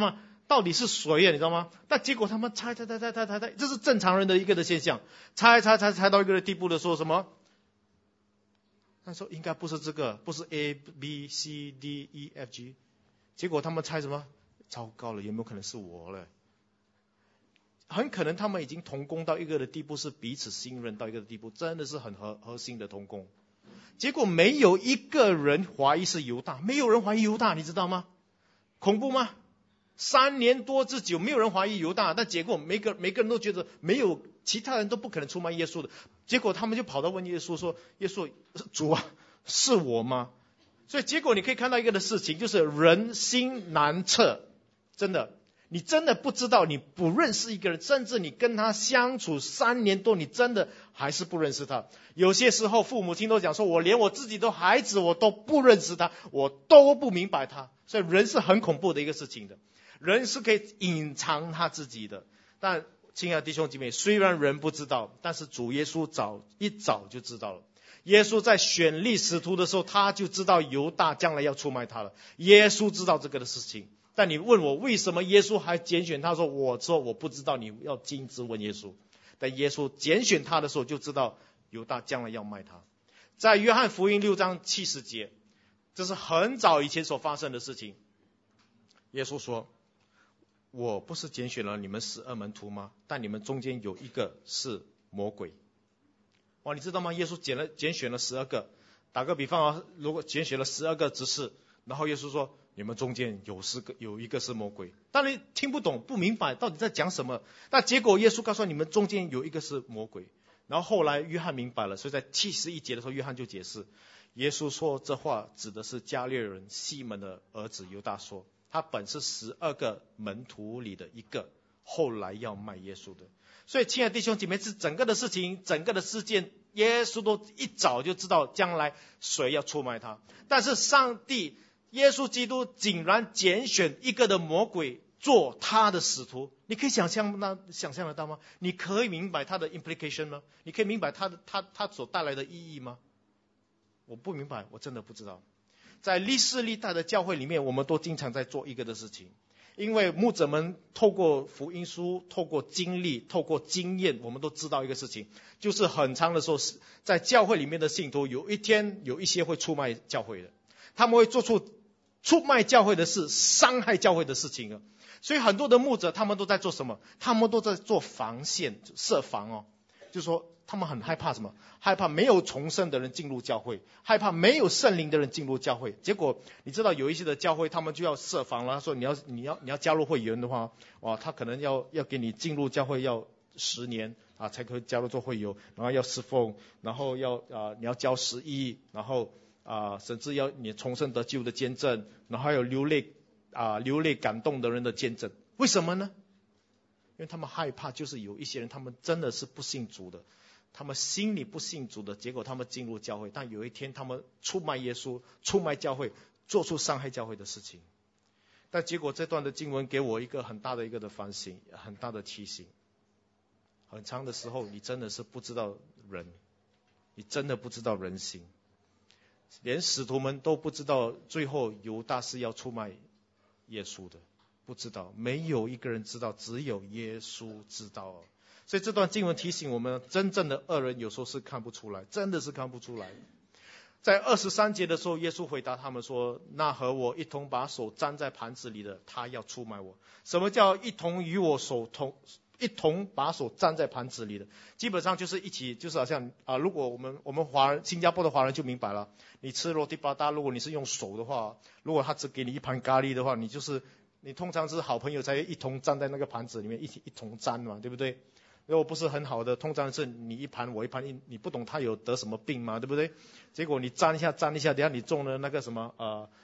Speaker 1: 到底是谁呀？你知道吗？但结果他们猜，这是正常人的一个的现象。猜到一个的地步的说什么？他说应该不是这个，不是 A B C D E F G。结果他们猜什么？糟糕了，有没有可能是我了？很可能他们已经同工到一个的地步，是彼此信任到一个的地步，真的是很核心的同工。结果没有一个人怀疑是犹大，没有人怀疑犹大，你知道吗？恐怖吗？3年多之久，没有人怀疑犹大，但结果每个人都觉得没有其他人都不可能出卖耶稣的。结果他们就跑到问耶稣说：“耶稣，主啊，是我吗？”所以结果你可以看到一个的事情，就是人心难测，真的。你真的不知道，你不认识一个人，甚至你跟他相处3年多，你真的还是不认识他。有些时候父母亲都讲说，我连我自己的孩子我都不认识他，我都不明白他。所以人是很恐怖的一个事情的，人是可以隐藏他自己的。但亲爱的弟兄姐妹，虽然人不知道，但是主耶稣一早就知道了。耶稣在选立使徒的时候，他就知道犹大将来要出卖他了。耶稣知道这个的事情。但你问我为什么耶稣还拣选他，说我不知道，你要亲自问耶稣。但耶稣拣选他的时候就知道犹大将来要卖他。在约翰福音6章70节，这是很早以前所发生的事情。耶稣说，我不是拣选了你们12门徒吗？但你们中间有一个是魔鬼。哇，你知道吗？耶稣拣选了12个。打个比方啊，如果拣选了12个执事，然后耶稣说你们中间有一个是魔鬼，当然听不懂不明白到底在讲什么，但结果耶稣告诉你们中间有一个是魔鬼。然后后来约翰明白了，所以在71节的时候约翰就解释，耶稣说这话指的是加略人西门的儿子犹大说，他本是12个门徒里的一个，后来要卖耶稣的。所以亲爱的弟兄姐妹，这整个的事情，整个的事件，耶稣都一早就知道将来谁要出卖他。但是上帝耶稣基督竟然拣选一个的魔鬼做他的使徒，你可以想象得到吗？你可以明白他的 implication 吗？你可以明白他所带来的意义吗？我不明白，我真的不知道。在历世历代的教会里面，我们都经常在做一个的事情，因为牧者们透过福音书，透过经历，透过经验，我们都知道一个事情，就是很长的时候，在教会里面的信徒，有一天有一些会出卖教会的，他们会做出出卖教会的事，伤害教会的事情。所以很多的牧者他们都在做什么？他们都在做防线，设防就是说他们很害怕什么？害怕没有重生的人进入教会，害怕没有圣灵的人进入教会。结果你知道有一些的教会他们就要设防了，他说你要加入会员的话，哇，他可能要给你进入教会要10年才可以加入做会友，然后要侍奉，然后你要交10亿，然后甚至要你重生得救的见证，然后还有流泪感动的人的见证。为什么呢？因为他们害怕，就是有一些人他们真的是不信主的，他们心里不信主的，结果他们进入教会，但有一天他们出卖耶稣，出卖教会，做出伤害教会的事情。但结果这段的经文给我一个很大的一个的反省，很大的提醒。很长的时候你真的是不知道人，你真的不知道人心，连使徒们都不知道最后犹大是要出卖耶稣的，不知道，没有一个人知道，只有耶稣知道。所以这段经文提醒我们，真正的恶人有时候是看不出来，真的是看不出来。在23节的时候，耶稣回答他们说，那和我一同把手沾在盘子里的，他要出卖我。什么叫一同与我一同把手沾在盘子里的？基本上就是一起，就是好像如果我们华人，新加坡的华人就明白了，你吃罗蒂巴达，如果你是用手的话，如果他只给你一盘咖喱的话，你通常是好朋友才一同站在那个盘子里面一同沾嘛，对不对？如果不是很好的，通常是你一盘我一盘，你不懂他有得什么病嘛，对不对？结果你沾一下，等下你中了那个什么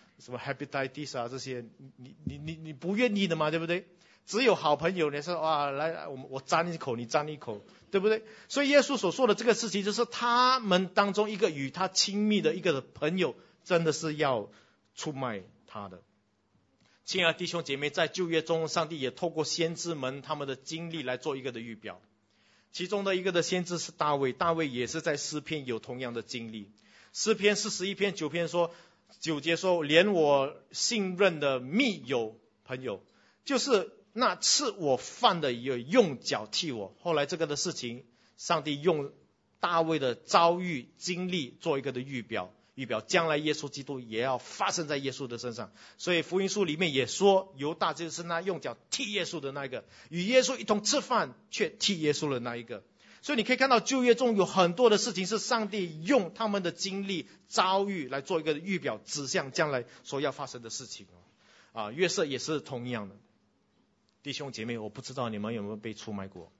Speaker 1: hepatitis 这些，你不愿意的嘛，对不对？只有好朋友，你说来我沾一口，你沾一口，对不对？所以耶稣所说的这个事情，就是他们当中一个与他亲密的一个朋友，真的是要出卖他的。亲爱的弟兄姐妹，在旧约中，上帝也透过先知们他们的经历来做一个的预表。其中的一个的先知是大卫，大卫也是在诗篇有同样的经历。诗篇41篇9节说，连我信任的密友朋友， 就是那吃我饭的也用脚踢我。后来这个的事情，上帝用大卫的遭遇经历做一个的预表将来耶稣基督也要发生在耶稣的身上。所以福音书里面也说，犹大就是那用脚踢耶稣的那一个，与耶稣一同吃饭却踢耶稣的那一个。所以你可以看到旧约中有很多的事情是上帝用他们的经历遭遇来做一个预表，指向将来所要发生的事情。约瑟也是同样的。弟兄姐妹，我不知道你们有没有被出卖过。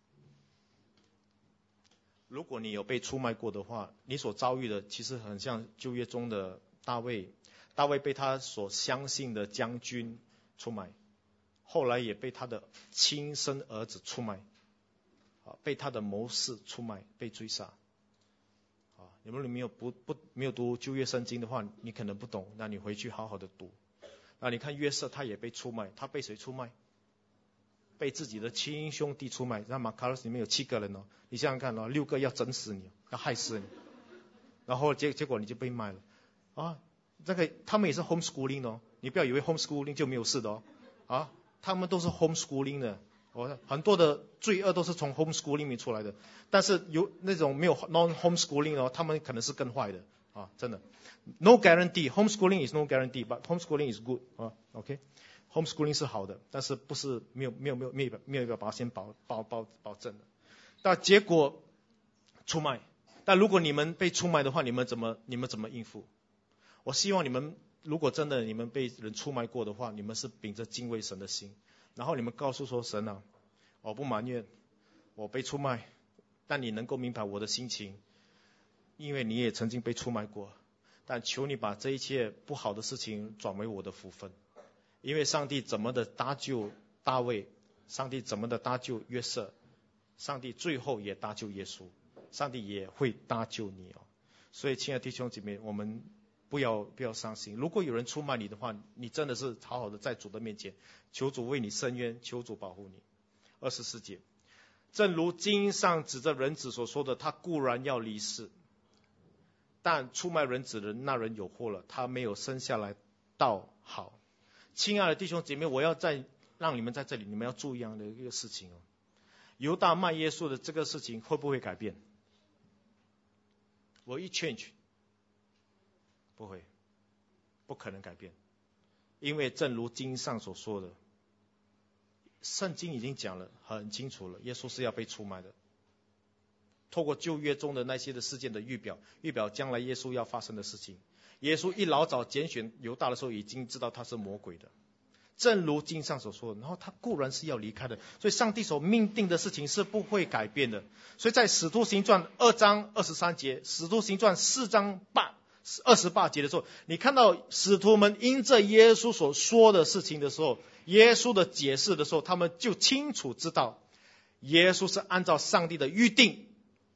Speaker 1: 如果你有被出卖过的话，你所遭遇的其实很像旧约中的大卫。大卫被他所相信的将军出卖，后来也被他的亲生儿子出卖，被他的谋士出卖，被追杀。你们没有读旧约圣经的话，你可能不懂，那你回去好好的读。那你看约瑟他也被出卖，他被谁出卖？被自己的亲兄弟出卖。那马卡罗斯里面有7个人哦，你想想看哦，6个要整死你，要害死你，然后结果你就被卖了这个他们也是 homeschooling 哦，你不要以为 homeschooling 就没有事的他们都是 homeschooling 的。很多的罪恶都是从 homeschooling 里面出来的，但是有那种没有 non-homeschooling 他们可能是更坏的真的。No guarantee, homeschooling is no guarantee, but homeschooling is good OK, homeschooling 是好的，但是不是没有一个保险保证的。但结果出卖，但如果你们被出卖的话，你们怎么应付？我希望你们如果真的你们被人出卖过的话，你们是秉着敬畏神的心，然后你们告诉说，神啊，我不埋怨我被出卖，但你能够明白我的心情，因为你也曾经被出卖过，但求你把这一切不好的事情转为我的福分。因为上帝怎么的搭救大卫，上帝怎么的搭救约瑟，上帝最后也搭救耶稣，上帝也会搭救你所以亲爱的弟兄姐妹，我们不要伤心。如果有人出卖你的话，你真的是好好的在主的面前求主为你伸冤，求主保护你。24节，正如经上指着人子所说的，他固然要离世，但出卖人子的那人有祸了，他没有生下来倒好。亲爱的弟兄姐妹，我要再让你们在这里，你们要注意一样的一个事情犹大卖耶稣的这个事情会不会改变？Will it change？ 不会，不可能改变。因为正如经上所说的，圣经已经讲了很清楚了，耶稣是要被出卖的。透过旧约中的那些的事件的预表将来耶稣要发生的事情。耶稣一老早拣选犹大的时候，已经知道他是魔鬼的，正如经上所说的。然后他固然是要离开的，所以上帝所命定的事情是不会改变的。所以在使徒行传2章23节，使徒行传4章28节的时候，你看到使徒们因着耶稣所说的事情的时候，耶稣的解释的时候，他们就清楚知道耶稣是按照上帝的预定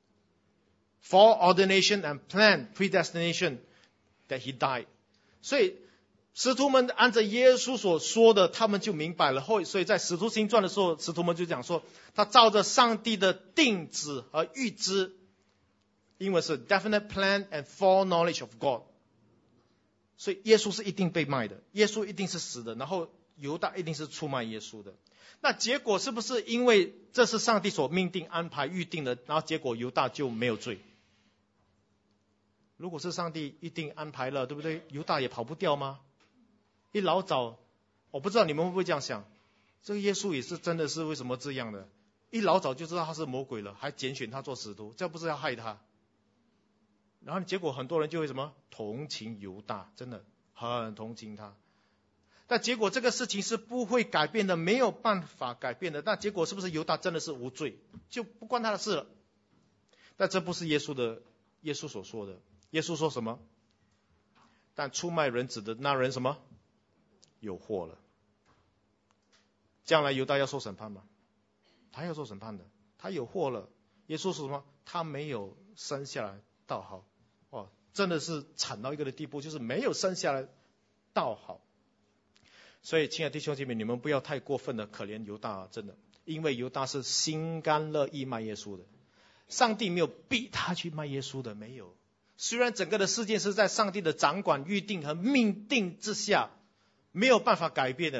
Speaker 1: foreordination and plan predestination that he died。 所以使徒们按着耶稣所说的，他们就明白了。所以在使徒行传的时候，使徒们就讲说，他照着上帝的定旨和预知，英文是 definite plan and foreknowledge of God。 所以耶稣是一定被卖的，耶稣一定是死的，然后犹大一定是出卖耶稣的。那结果是不是因为这是上帝所命定安排预定的，然后结果犹大就没有罪？如果是上帝一定安排了，对不对？犹大也跑不掉吗？一老早，我不知道你们会不会这样想，这个耶稣也是真的是为什么这样的？一老早就知道他是魔鬼了，还拣选他做使徒，这不是要害他？然后结果很多人就会什么同情犹大，真的很同情他。但结果这个事情是不会改变的，没有办法改变的。那结果是不是犹大真的是无罪，就不关他的事了？但这不是耶稣所说的。耶稣说什么？但出卖人子的那人什么？有祸了。将来犹大要受审判吗？他要受审判的，他有祸了。耶稣说什么？他没有生下来倒好。哇，真的是惨到一个的地步，就是没有生下来倒好。所以亲爱的弟兄姐妹，你们不要太过分的可怜犹大真的，因为犹大是心甘乐意卖耶稣的，上帝没有逼他去卖耶稣的，没有。虽然整个的事件是在上帝的掌管、预定和命定之下，没有办法改变的，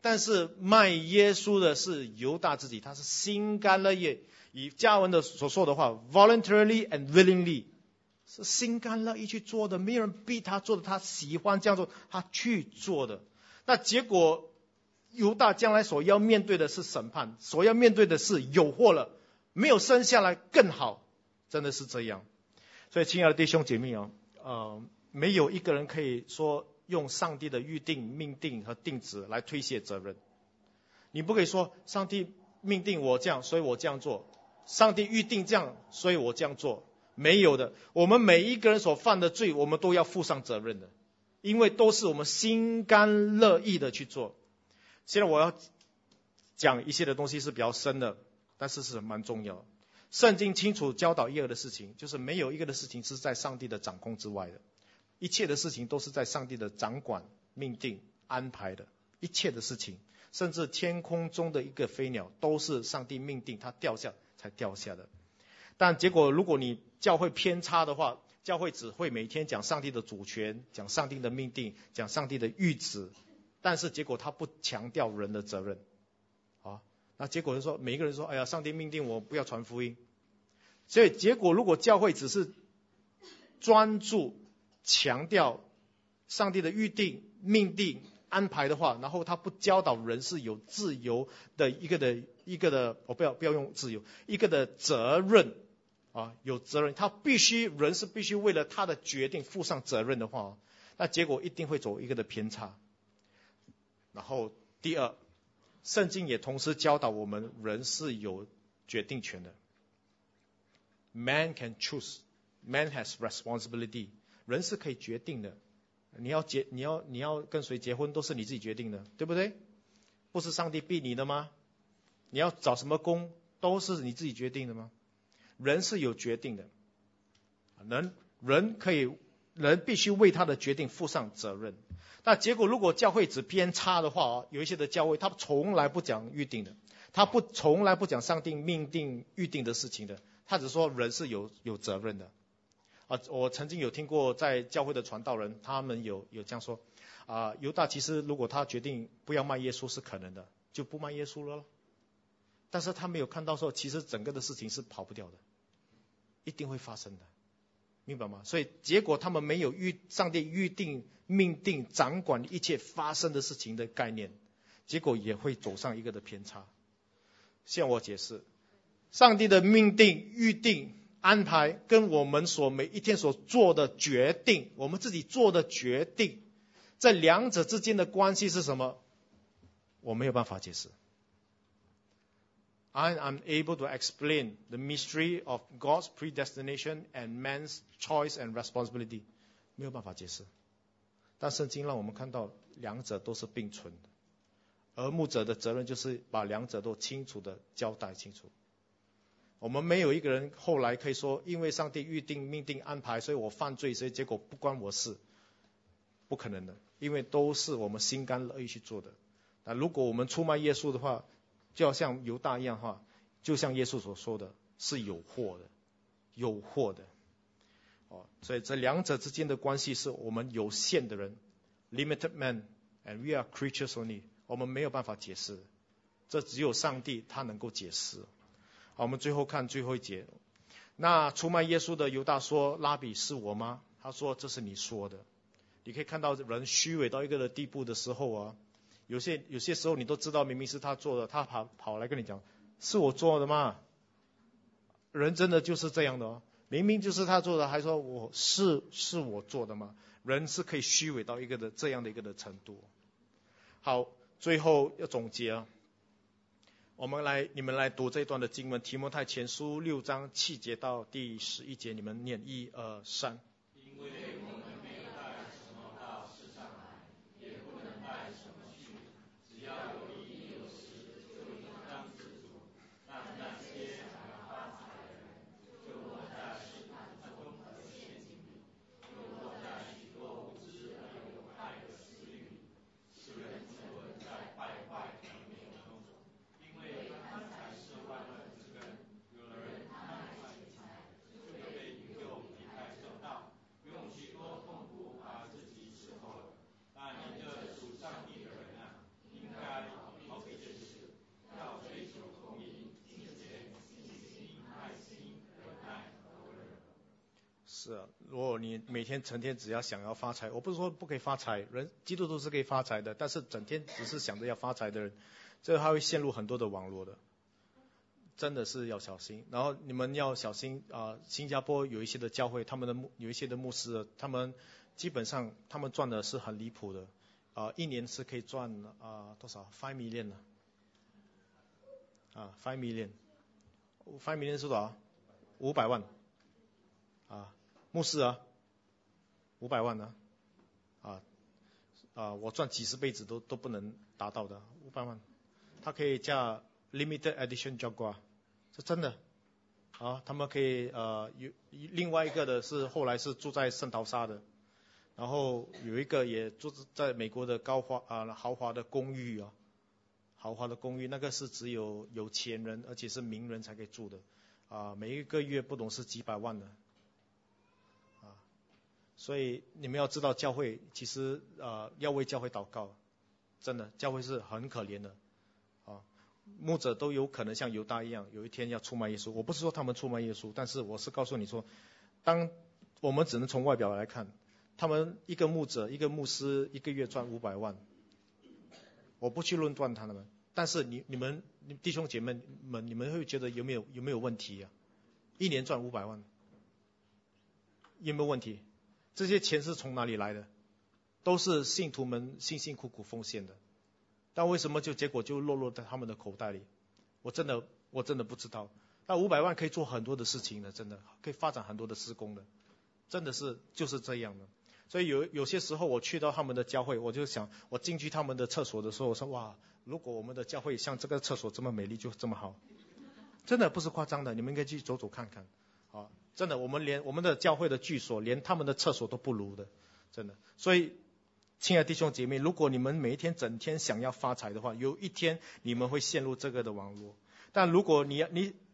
Speaker 1: 但是卖耶稣的是犹大自己，他是心甘乐意，以加文的所说的话 voluntarily and willingly， 是心甘乐意去做的，没有人逼他做的，他喜欢这样做，他去做的。那结果犹大将来所要面对的是审判，所要面对的是诱惑了，没有生下来更好，真的是这样。所以亲爱的弟兄姐妹没有一个人可以说用上帝的预定、命定和定旨来推卸责任。你不可以说上帝命定我这样，所以我这样做；上帝预定这样，所以我这样做。没有的，我们每一个人所犯的罪，我们都要负上责任的，因为都是我们心甘乐意的去做。现在我要讲一些的东西是比较深的，但是是蛮重要的。圣经清楚教导一个的事情，就是没有一个的事情是在上帝的掌控之外的，一切的事情都是在上帝的掌管、命定、安排的，一切的事情，甚至天空中的一个飞鸟都是上帝命定它掉下才掉下的。但结果如果你教会偏差的话，教会只会每天讲上帝的主权，讲上帝的命定，讲上帝的谕旨，但是结果他不强调人的责任。那结果就说每一个人说，哎呀，上帝命定我不要传福音。所以结果如果教会只是专注强调上帝的预定、命定、安排的话，然后他不教导人是有自由的一个的，我不要用自由，一个的责任有责任，人是必须为了他的决定负上责任的话，那结果一定会走一个的偏差。然后第二，圣经也同时教导我们，人是有决定权的。Man can choose, man has responsibility. 人是可以决定的。你要跟谁结婚，都是你自己决定的，对不对？不是上帝逼你的吗？你要找什么工，都是你自己决定的吗？人是有决定的，人必须为他的决定负上责任。那结果如果教会只偏差的话，有一些的教会他从来不讲预定的，他从来不讲上帝命定预定的事情的，他只说人是有责任的。我曾经有听过在教会的传道人，他们有这样说犹大其实如果他决定不要卖耶稣是可能的，就不卖耶稣了。但是他没有看到说其实整个的事情是跑不掉的，一定会发生的，明白吗？所以结果他们没有上帝预定、命定、掌管一切发生的事情的概念，结果也会走上一个的偏差。向我解释，上帝的命定、预定、安排跟我们每一天所做的决定，我们自己做的决定，在两者之间的关系是什么？我没有办法解释。I'm able to explain the mystery of God's predestination and man's choice and responsibility. 没有办法解释。但圣经让我们看到两者都是并存的，而牧者的责任就是把两者都清楚的交代清楚。我们没有一个人后来可以说，因为上帝预定、命定、安排，所以我犯罪，所以结果不关我事，不可能的，因为都是我们心甘乐意去做的。那如果我们出卖耶稣的话，就要像犹大一样的话，就像耶稣所说的，是有祸的。所以这两者之间的关系是我们有限的人 ，limited man, and we are creatures only， 我们没有办法解释，这只有上帝他能够解释。好，我们最后看最后一节。那出卖耶稣的犹大说：“拉比是我吗？”他说：“这是你说的。”你可以看到人虚伪到一个的地步的时候有些时候你都知道明明是他做的，他跑来跟你讲是我做的吗？人真的就是这样的明明就是他做的，还说是我做的吗？人是可以虚伪到这样的一个的程度。好，最后要总结你们来读这一段的经文，提摩太前书6章7节到第11节，你们念1、2、3。
Speaker 2: 因为我们没有带什么到世上来，也不能带什么去，只要有衣有食，就应当知足。但那些想要发财的人，就落在试探中和陷阱里，又落在许多无知而有害的私欲里，使人沉沦在败坏的谬中。因为贪财是万恶之根，有人贪爱钱财，就被引诱离开正道，
Speaker 1: 是啊，如果你每天成天只要想要发财，我不是说不可以发财，基督徒是可以发财的，但是整天只是想着要发财的人，这他会陷入很多的网络的，真的是要小心。然后你们要小心新加坡有一些的教会，有一些的牧师，他们基本上他们赚的是很离谱的，一年是可以赚多少？5 million 呢？5 million，5 million 是多少？500万牧师500万呢我赚几十辈子都不能达到的500万，他可以驾 limited edition Jaguar， 是真的他们可以有另外一个的是后来是住在圣淘沙的，然后有一个也住在美国的豪华的公寓豪华的公寓，那个是只有有钱人而且是名人才可以住的每一个月不懂是几百万的所以你们要知道教会其实要为教会祷告，真的教会是很可怜的牧者都有可能像犹大一样有一天要出卖耶稣。我不是说他们出卖耶稣，但是我是告诉你说，当我们只能从外表来看，他们一个牧者一个牧师一个月赚500万，我不去论断他们，但是你们弟兄姐妹们，你们会觉得有没有问题一年赚500万有没有问题？这些钱是从哪里来的？都是信徒们辛辛苦苦奉献的，但为什么结果就落在他们的口袋里？我真的不知道。那500万可以做很多的事情的，真的可以发展很多的事工的，真的是就是这样的。所以有些时候我去到他们的教会，我就想，我进去他们的厕所的时候，我说哇，如果我们的教会像这个厕所这么美丽，就这么好，真的不是夸张的，你们应该去走走看看真的，我们的教会的居所连他们的厕所都不如的，真的。所以亲爱的弟兄姐妹，如果你们每一天整天想要发财的话，有一天你们会陷入这个的网络。但如果你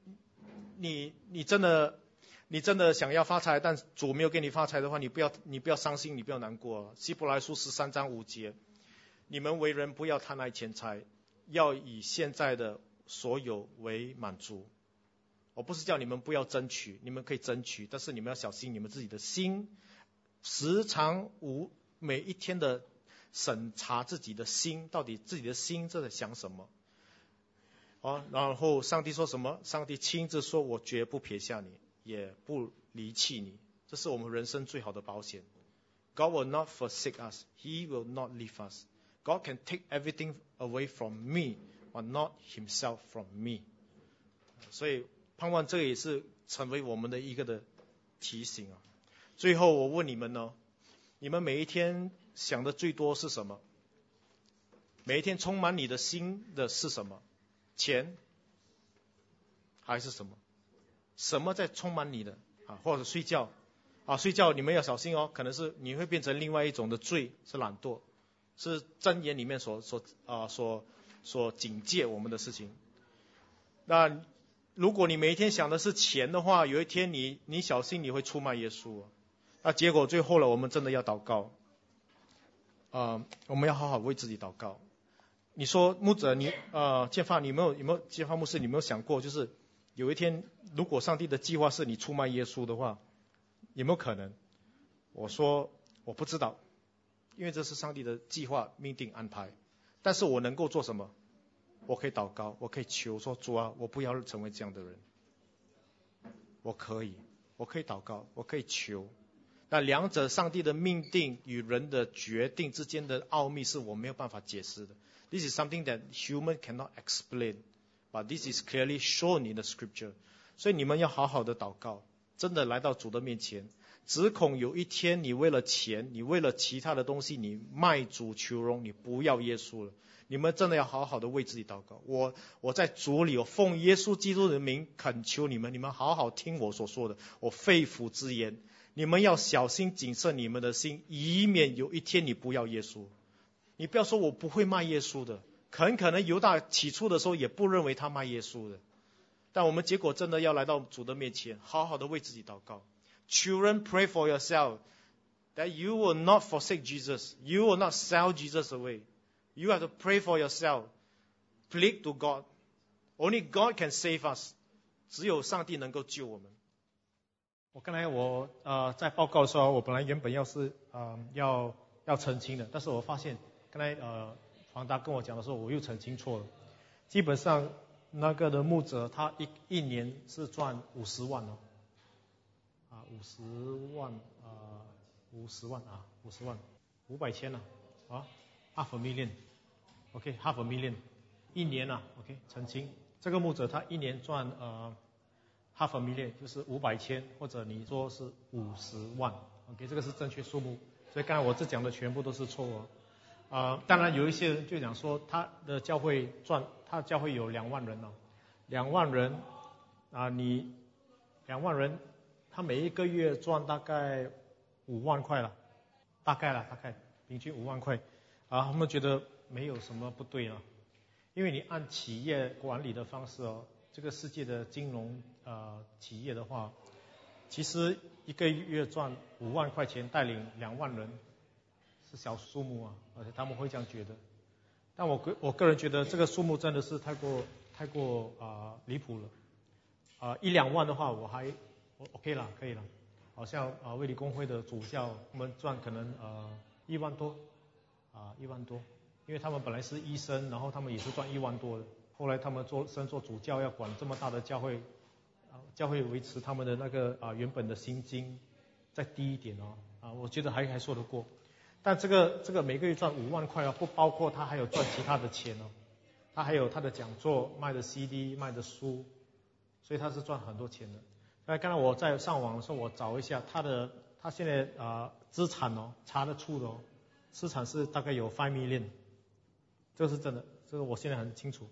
Speaker 1: 真的想要发财，但主没有给你发财的话，你不要伤心，你不要难过。希伯来书13章5节，你们为人不要贪爱钱财，要以现在的所有为满足。我不是叫你们不要争取，你们可以争取，但是你们要小心你们自己的心，时常每一天的审查自己的心，到底自己的心在想什么然后上帝说什么？上帝亲自说，我绝不撇下你，也不离弃你，这是我们人生最好的保险。 God will not forsake us, He will not leave us. God can take everything away from me, but not Himself from me. 所以盼望这也是成为我们的一个的提醒最后我问你们你们每一天想的最多是什么？每一天充满你的心的是什么？钱还是什么？什么在充满你的或者睡觉睡觉你们要小心可能是你会变成另外一种的罪，是懒惰，是箴言里面所警戒我们的事情。那如果你每一天想的是钱的话，有一天你小心你会出卖耶稣那结果最后了，我们真的要祷告我们要好好为自己祷告。你说牧者建发你有没有建发牧师，你有没有想过，就是有一天如果上帝的计划是你出卖耶稣的话，有没有可能？我说我不知道，因为这是上帝的计划命定安排，但是我能够做什么？我可以祷告，我可以求说，主啊，我不要成为这样的人。我可以祷告，我可以求。那两者上帝的命定与人的决定之间的奥秘是我没有办法解释的。This is something that human cannot explain, but this is clearly shown in the scripture. 所以你们要好好的祷告，真的来到主的面前，只恐有一天你为了钱，你为了其他的东西，你卖主求荣，你不要耶稣了。你们真的要好好的为自己祷告。我在主里，我奉耶稣基督的名恳求你们好好听我所说的，我肺腑之言。你们要小心谨慎你们的心，以免有一天你不要耶稣。你不要说我不会卖耶稣的，很可能犹大起初的时候也不认为他卖耶稣的，但我们结果真的要来到主的面前，好好的为自己祷告。Children, pray for yourself that you will not forsake Jesus. You will not sell Jesus away. You have to pray for yourself. Plead to God. Only God can save us. 只有上帝能够救我们。
Speaker 3: 刚才在报告的时候，我本来原本要澄清的，但是我发现刚才黄达跟我讲的时候，我又澄清错了。基本上那个的牧者他一年是赚50万哦，50万，500千了，half a million，OK，half a million， 一年啊 ，OK， 澄清，这个牧者他一年赚half a million， 就是500千，或者你说是50万 ，OK， 这个是正确数目。所以刚才我这讲的全部都是错误。当然有一些人就讲说他的教会有2万人哦，2万人你2万人，他每一个月赚大概5万块了，大概平均5万块，他们觉得没有什么不对了，因为你按企业管理的方式哦，这个世界的金融企业的话，其实一个月赚5万块钱带领2万人是小数目啊，而且他们会这样觉得。但我个人觉得这个数目真的是太过离谱了。1-2万的话我 OK 了，可以了。好像卫理公会的主教，他们赚可能1万多，1万多，因为他们本来是医生，然后他们也是赚1万多的。后来他们升做主教，要管这么大的教会，教会维持他们的那个原本的薪金再低一点我觉得还说得过。但这个每个月赚5万块不包括他还有赚其他的钱他还有他的讲座、卖的 CD、卖的书，所以他是赚很多钱的。刚才我在上网的时候，我找一下他现在资产查得出的资产是大概有5 million， 这个是真的，这个我现在很清楚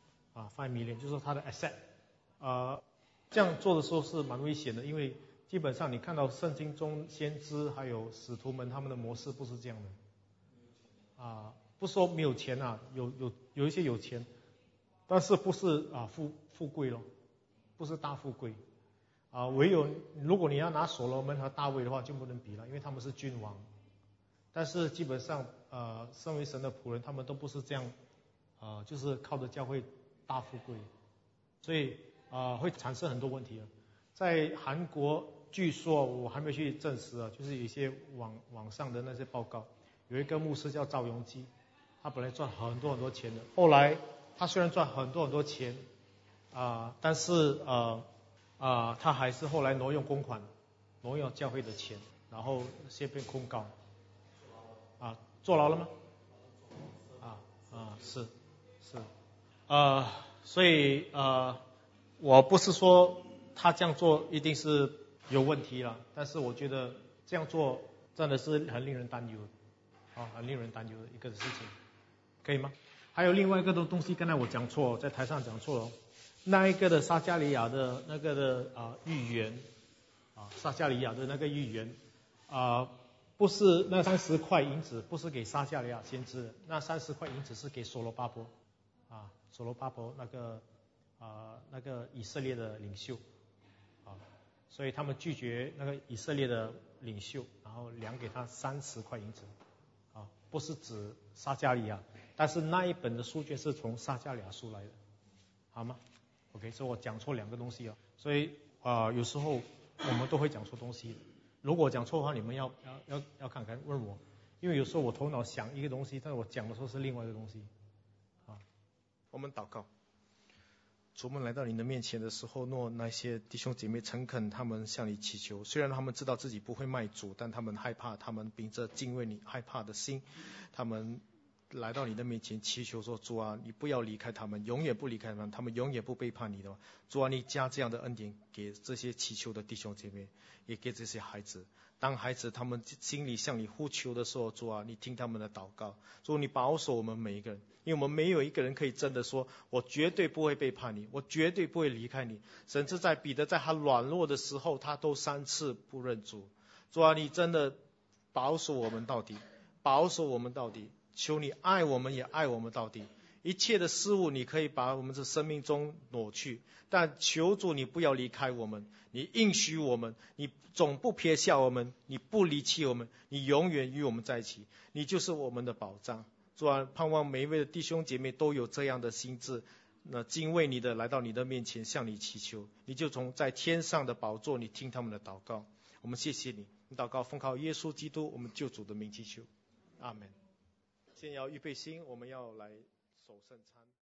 Speaker 3: 5 million 就是说他的 asset。这样做的时候是蛮危险的，因为基本上你看到圣经中先知还有使徒们他们的模式不是这样的不说没有钱有一些有钱，但是不是富贵咯，不是大富贵唯有如果你要拿所罗门和大卫的话就不能比了，因为他们是君王。但是基本上身为神的仆人，他们都不是这样就是靠着教会大富贵，所以会产生很多问题在韩国据说我还没去证实就是有一些网上的那些报告，有一个牧师叫赵镕基，他本来赚很多钱的，后来他虽然赚很多钱但是他还是后来挪用公款，挪用教会的钱，然后先被控告坐牢了吗？是所以我不是说他这样做一定是有问题了，但是我觉得这样做真的是很令人担忧很令人担忧的一个事情，可以吗？还有另外一个东西，刚才我讲错，在台上讲错了那一个的撒加利亚的那个的预言撒加利亚的那个预言不是那30块银子不是给撒加利亚先知的，那30块银子是给所罗巴伯所罗巴伯那个以色列的领袖所以他们拒绝那个以色列的领袖，然后量给他30块银子不是指撒加利亚，但是那一本的书卷是从撒加利亚书来的，好吗 ？OK， 所以我讲错2个东西所以有时候我们都会讲错东西，如果讲错的话，你们要看看问我，因为有时候我头脑想一个东西，但是我讲的时候是另外一个东西
Speaker 1: 我们祷告。主，我们来到你的面前的时候，若那些弟兄姐妹诚恳，他们向你祈求，虽然他们知道自己不会卖主，但他们害怕，他们秉着敬畏你害怕的心，他们来到你的面前祈求说，主啊，你不要离开他们，永远不离开他们，他们永远不背叛你的。主啊，你加这样的恩典给这些祈求的弟兄姐妹，也给这些孩子。当孩子他们心里向你呼求的时候，主啊，你听他们的祷告。主，你保守我们每一个人，因为我们没有一个人可以真的说，我绝对不会背叛你，我绝对不会离开你。甚至在彼得在他软弱的时候，他都3次不认主。主啊，你真的保守我们到底，保守我们到底。求你爱我们，也爱我们到底。一切的事物你可以把我们的生命中挪去，但求主你不要离开我们，你应许我们，你总不撇下我们，你不离弃我们，你永远与我们在一起，你就是我们的保障。主啊，盼望每一位的弟兄姐妹都有这样的心志， 那敬畏你的来到你的面前向你祈求，你就从在天上的宝座你听他们的祷告。我们谢谢你，你祷告奉靠耶稣基督我们救主的名祈求，阿门。现在要预备心，我们要来守圣餐。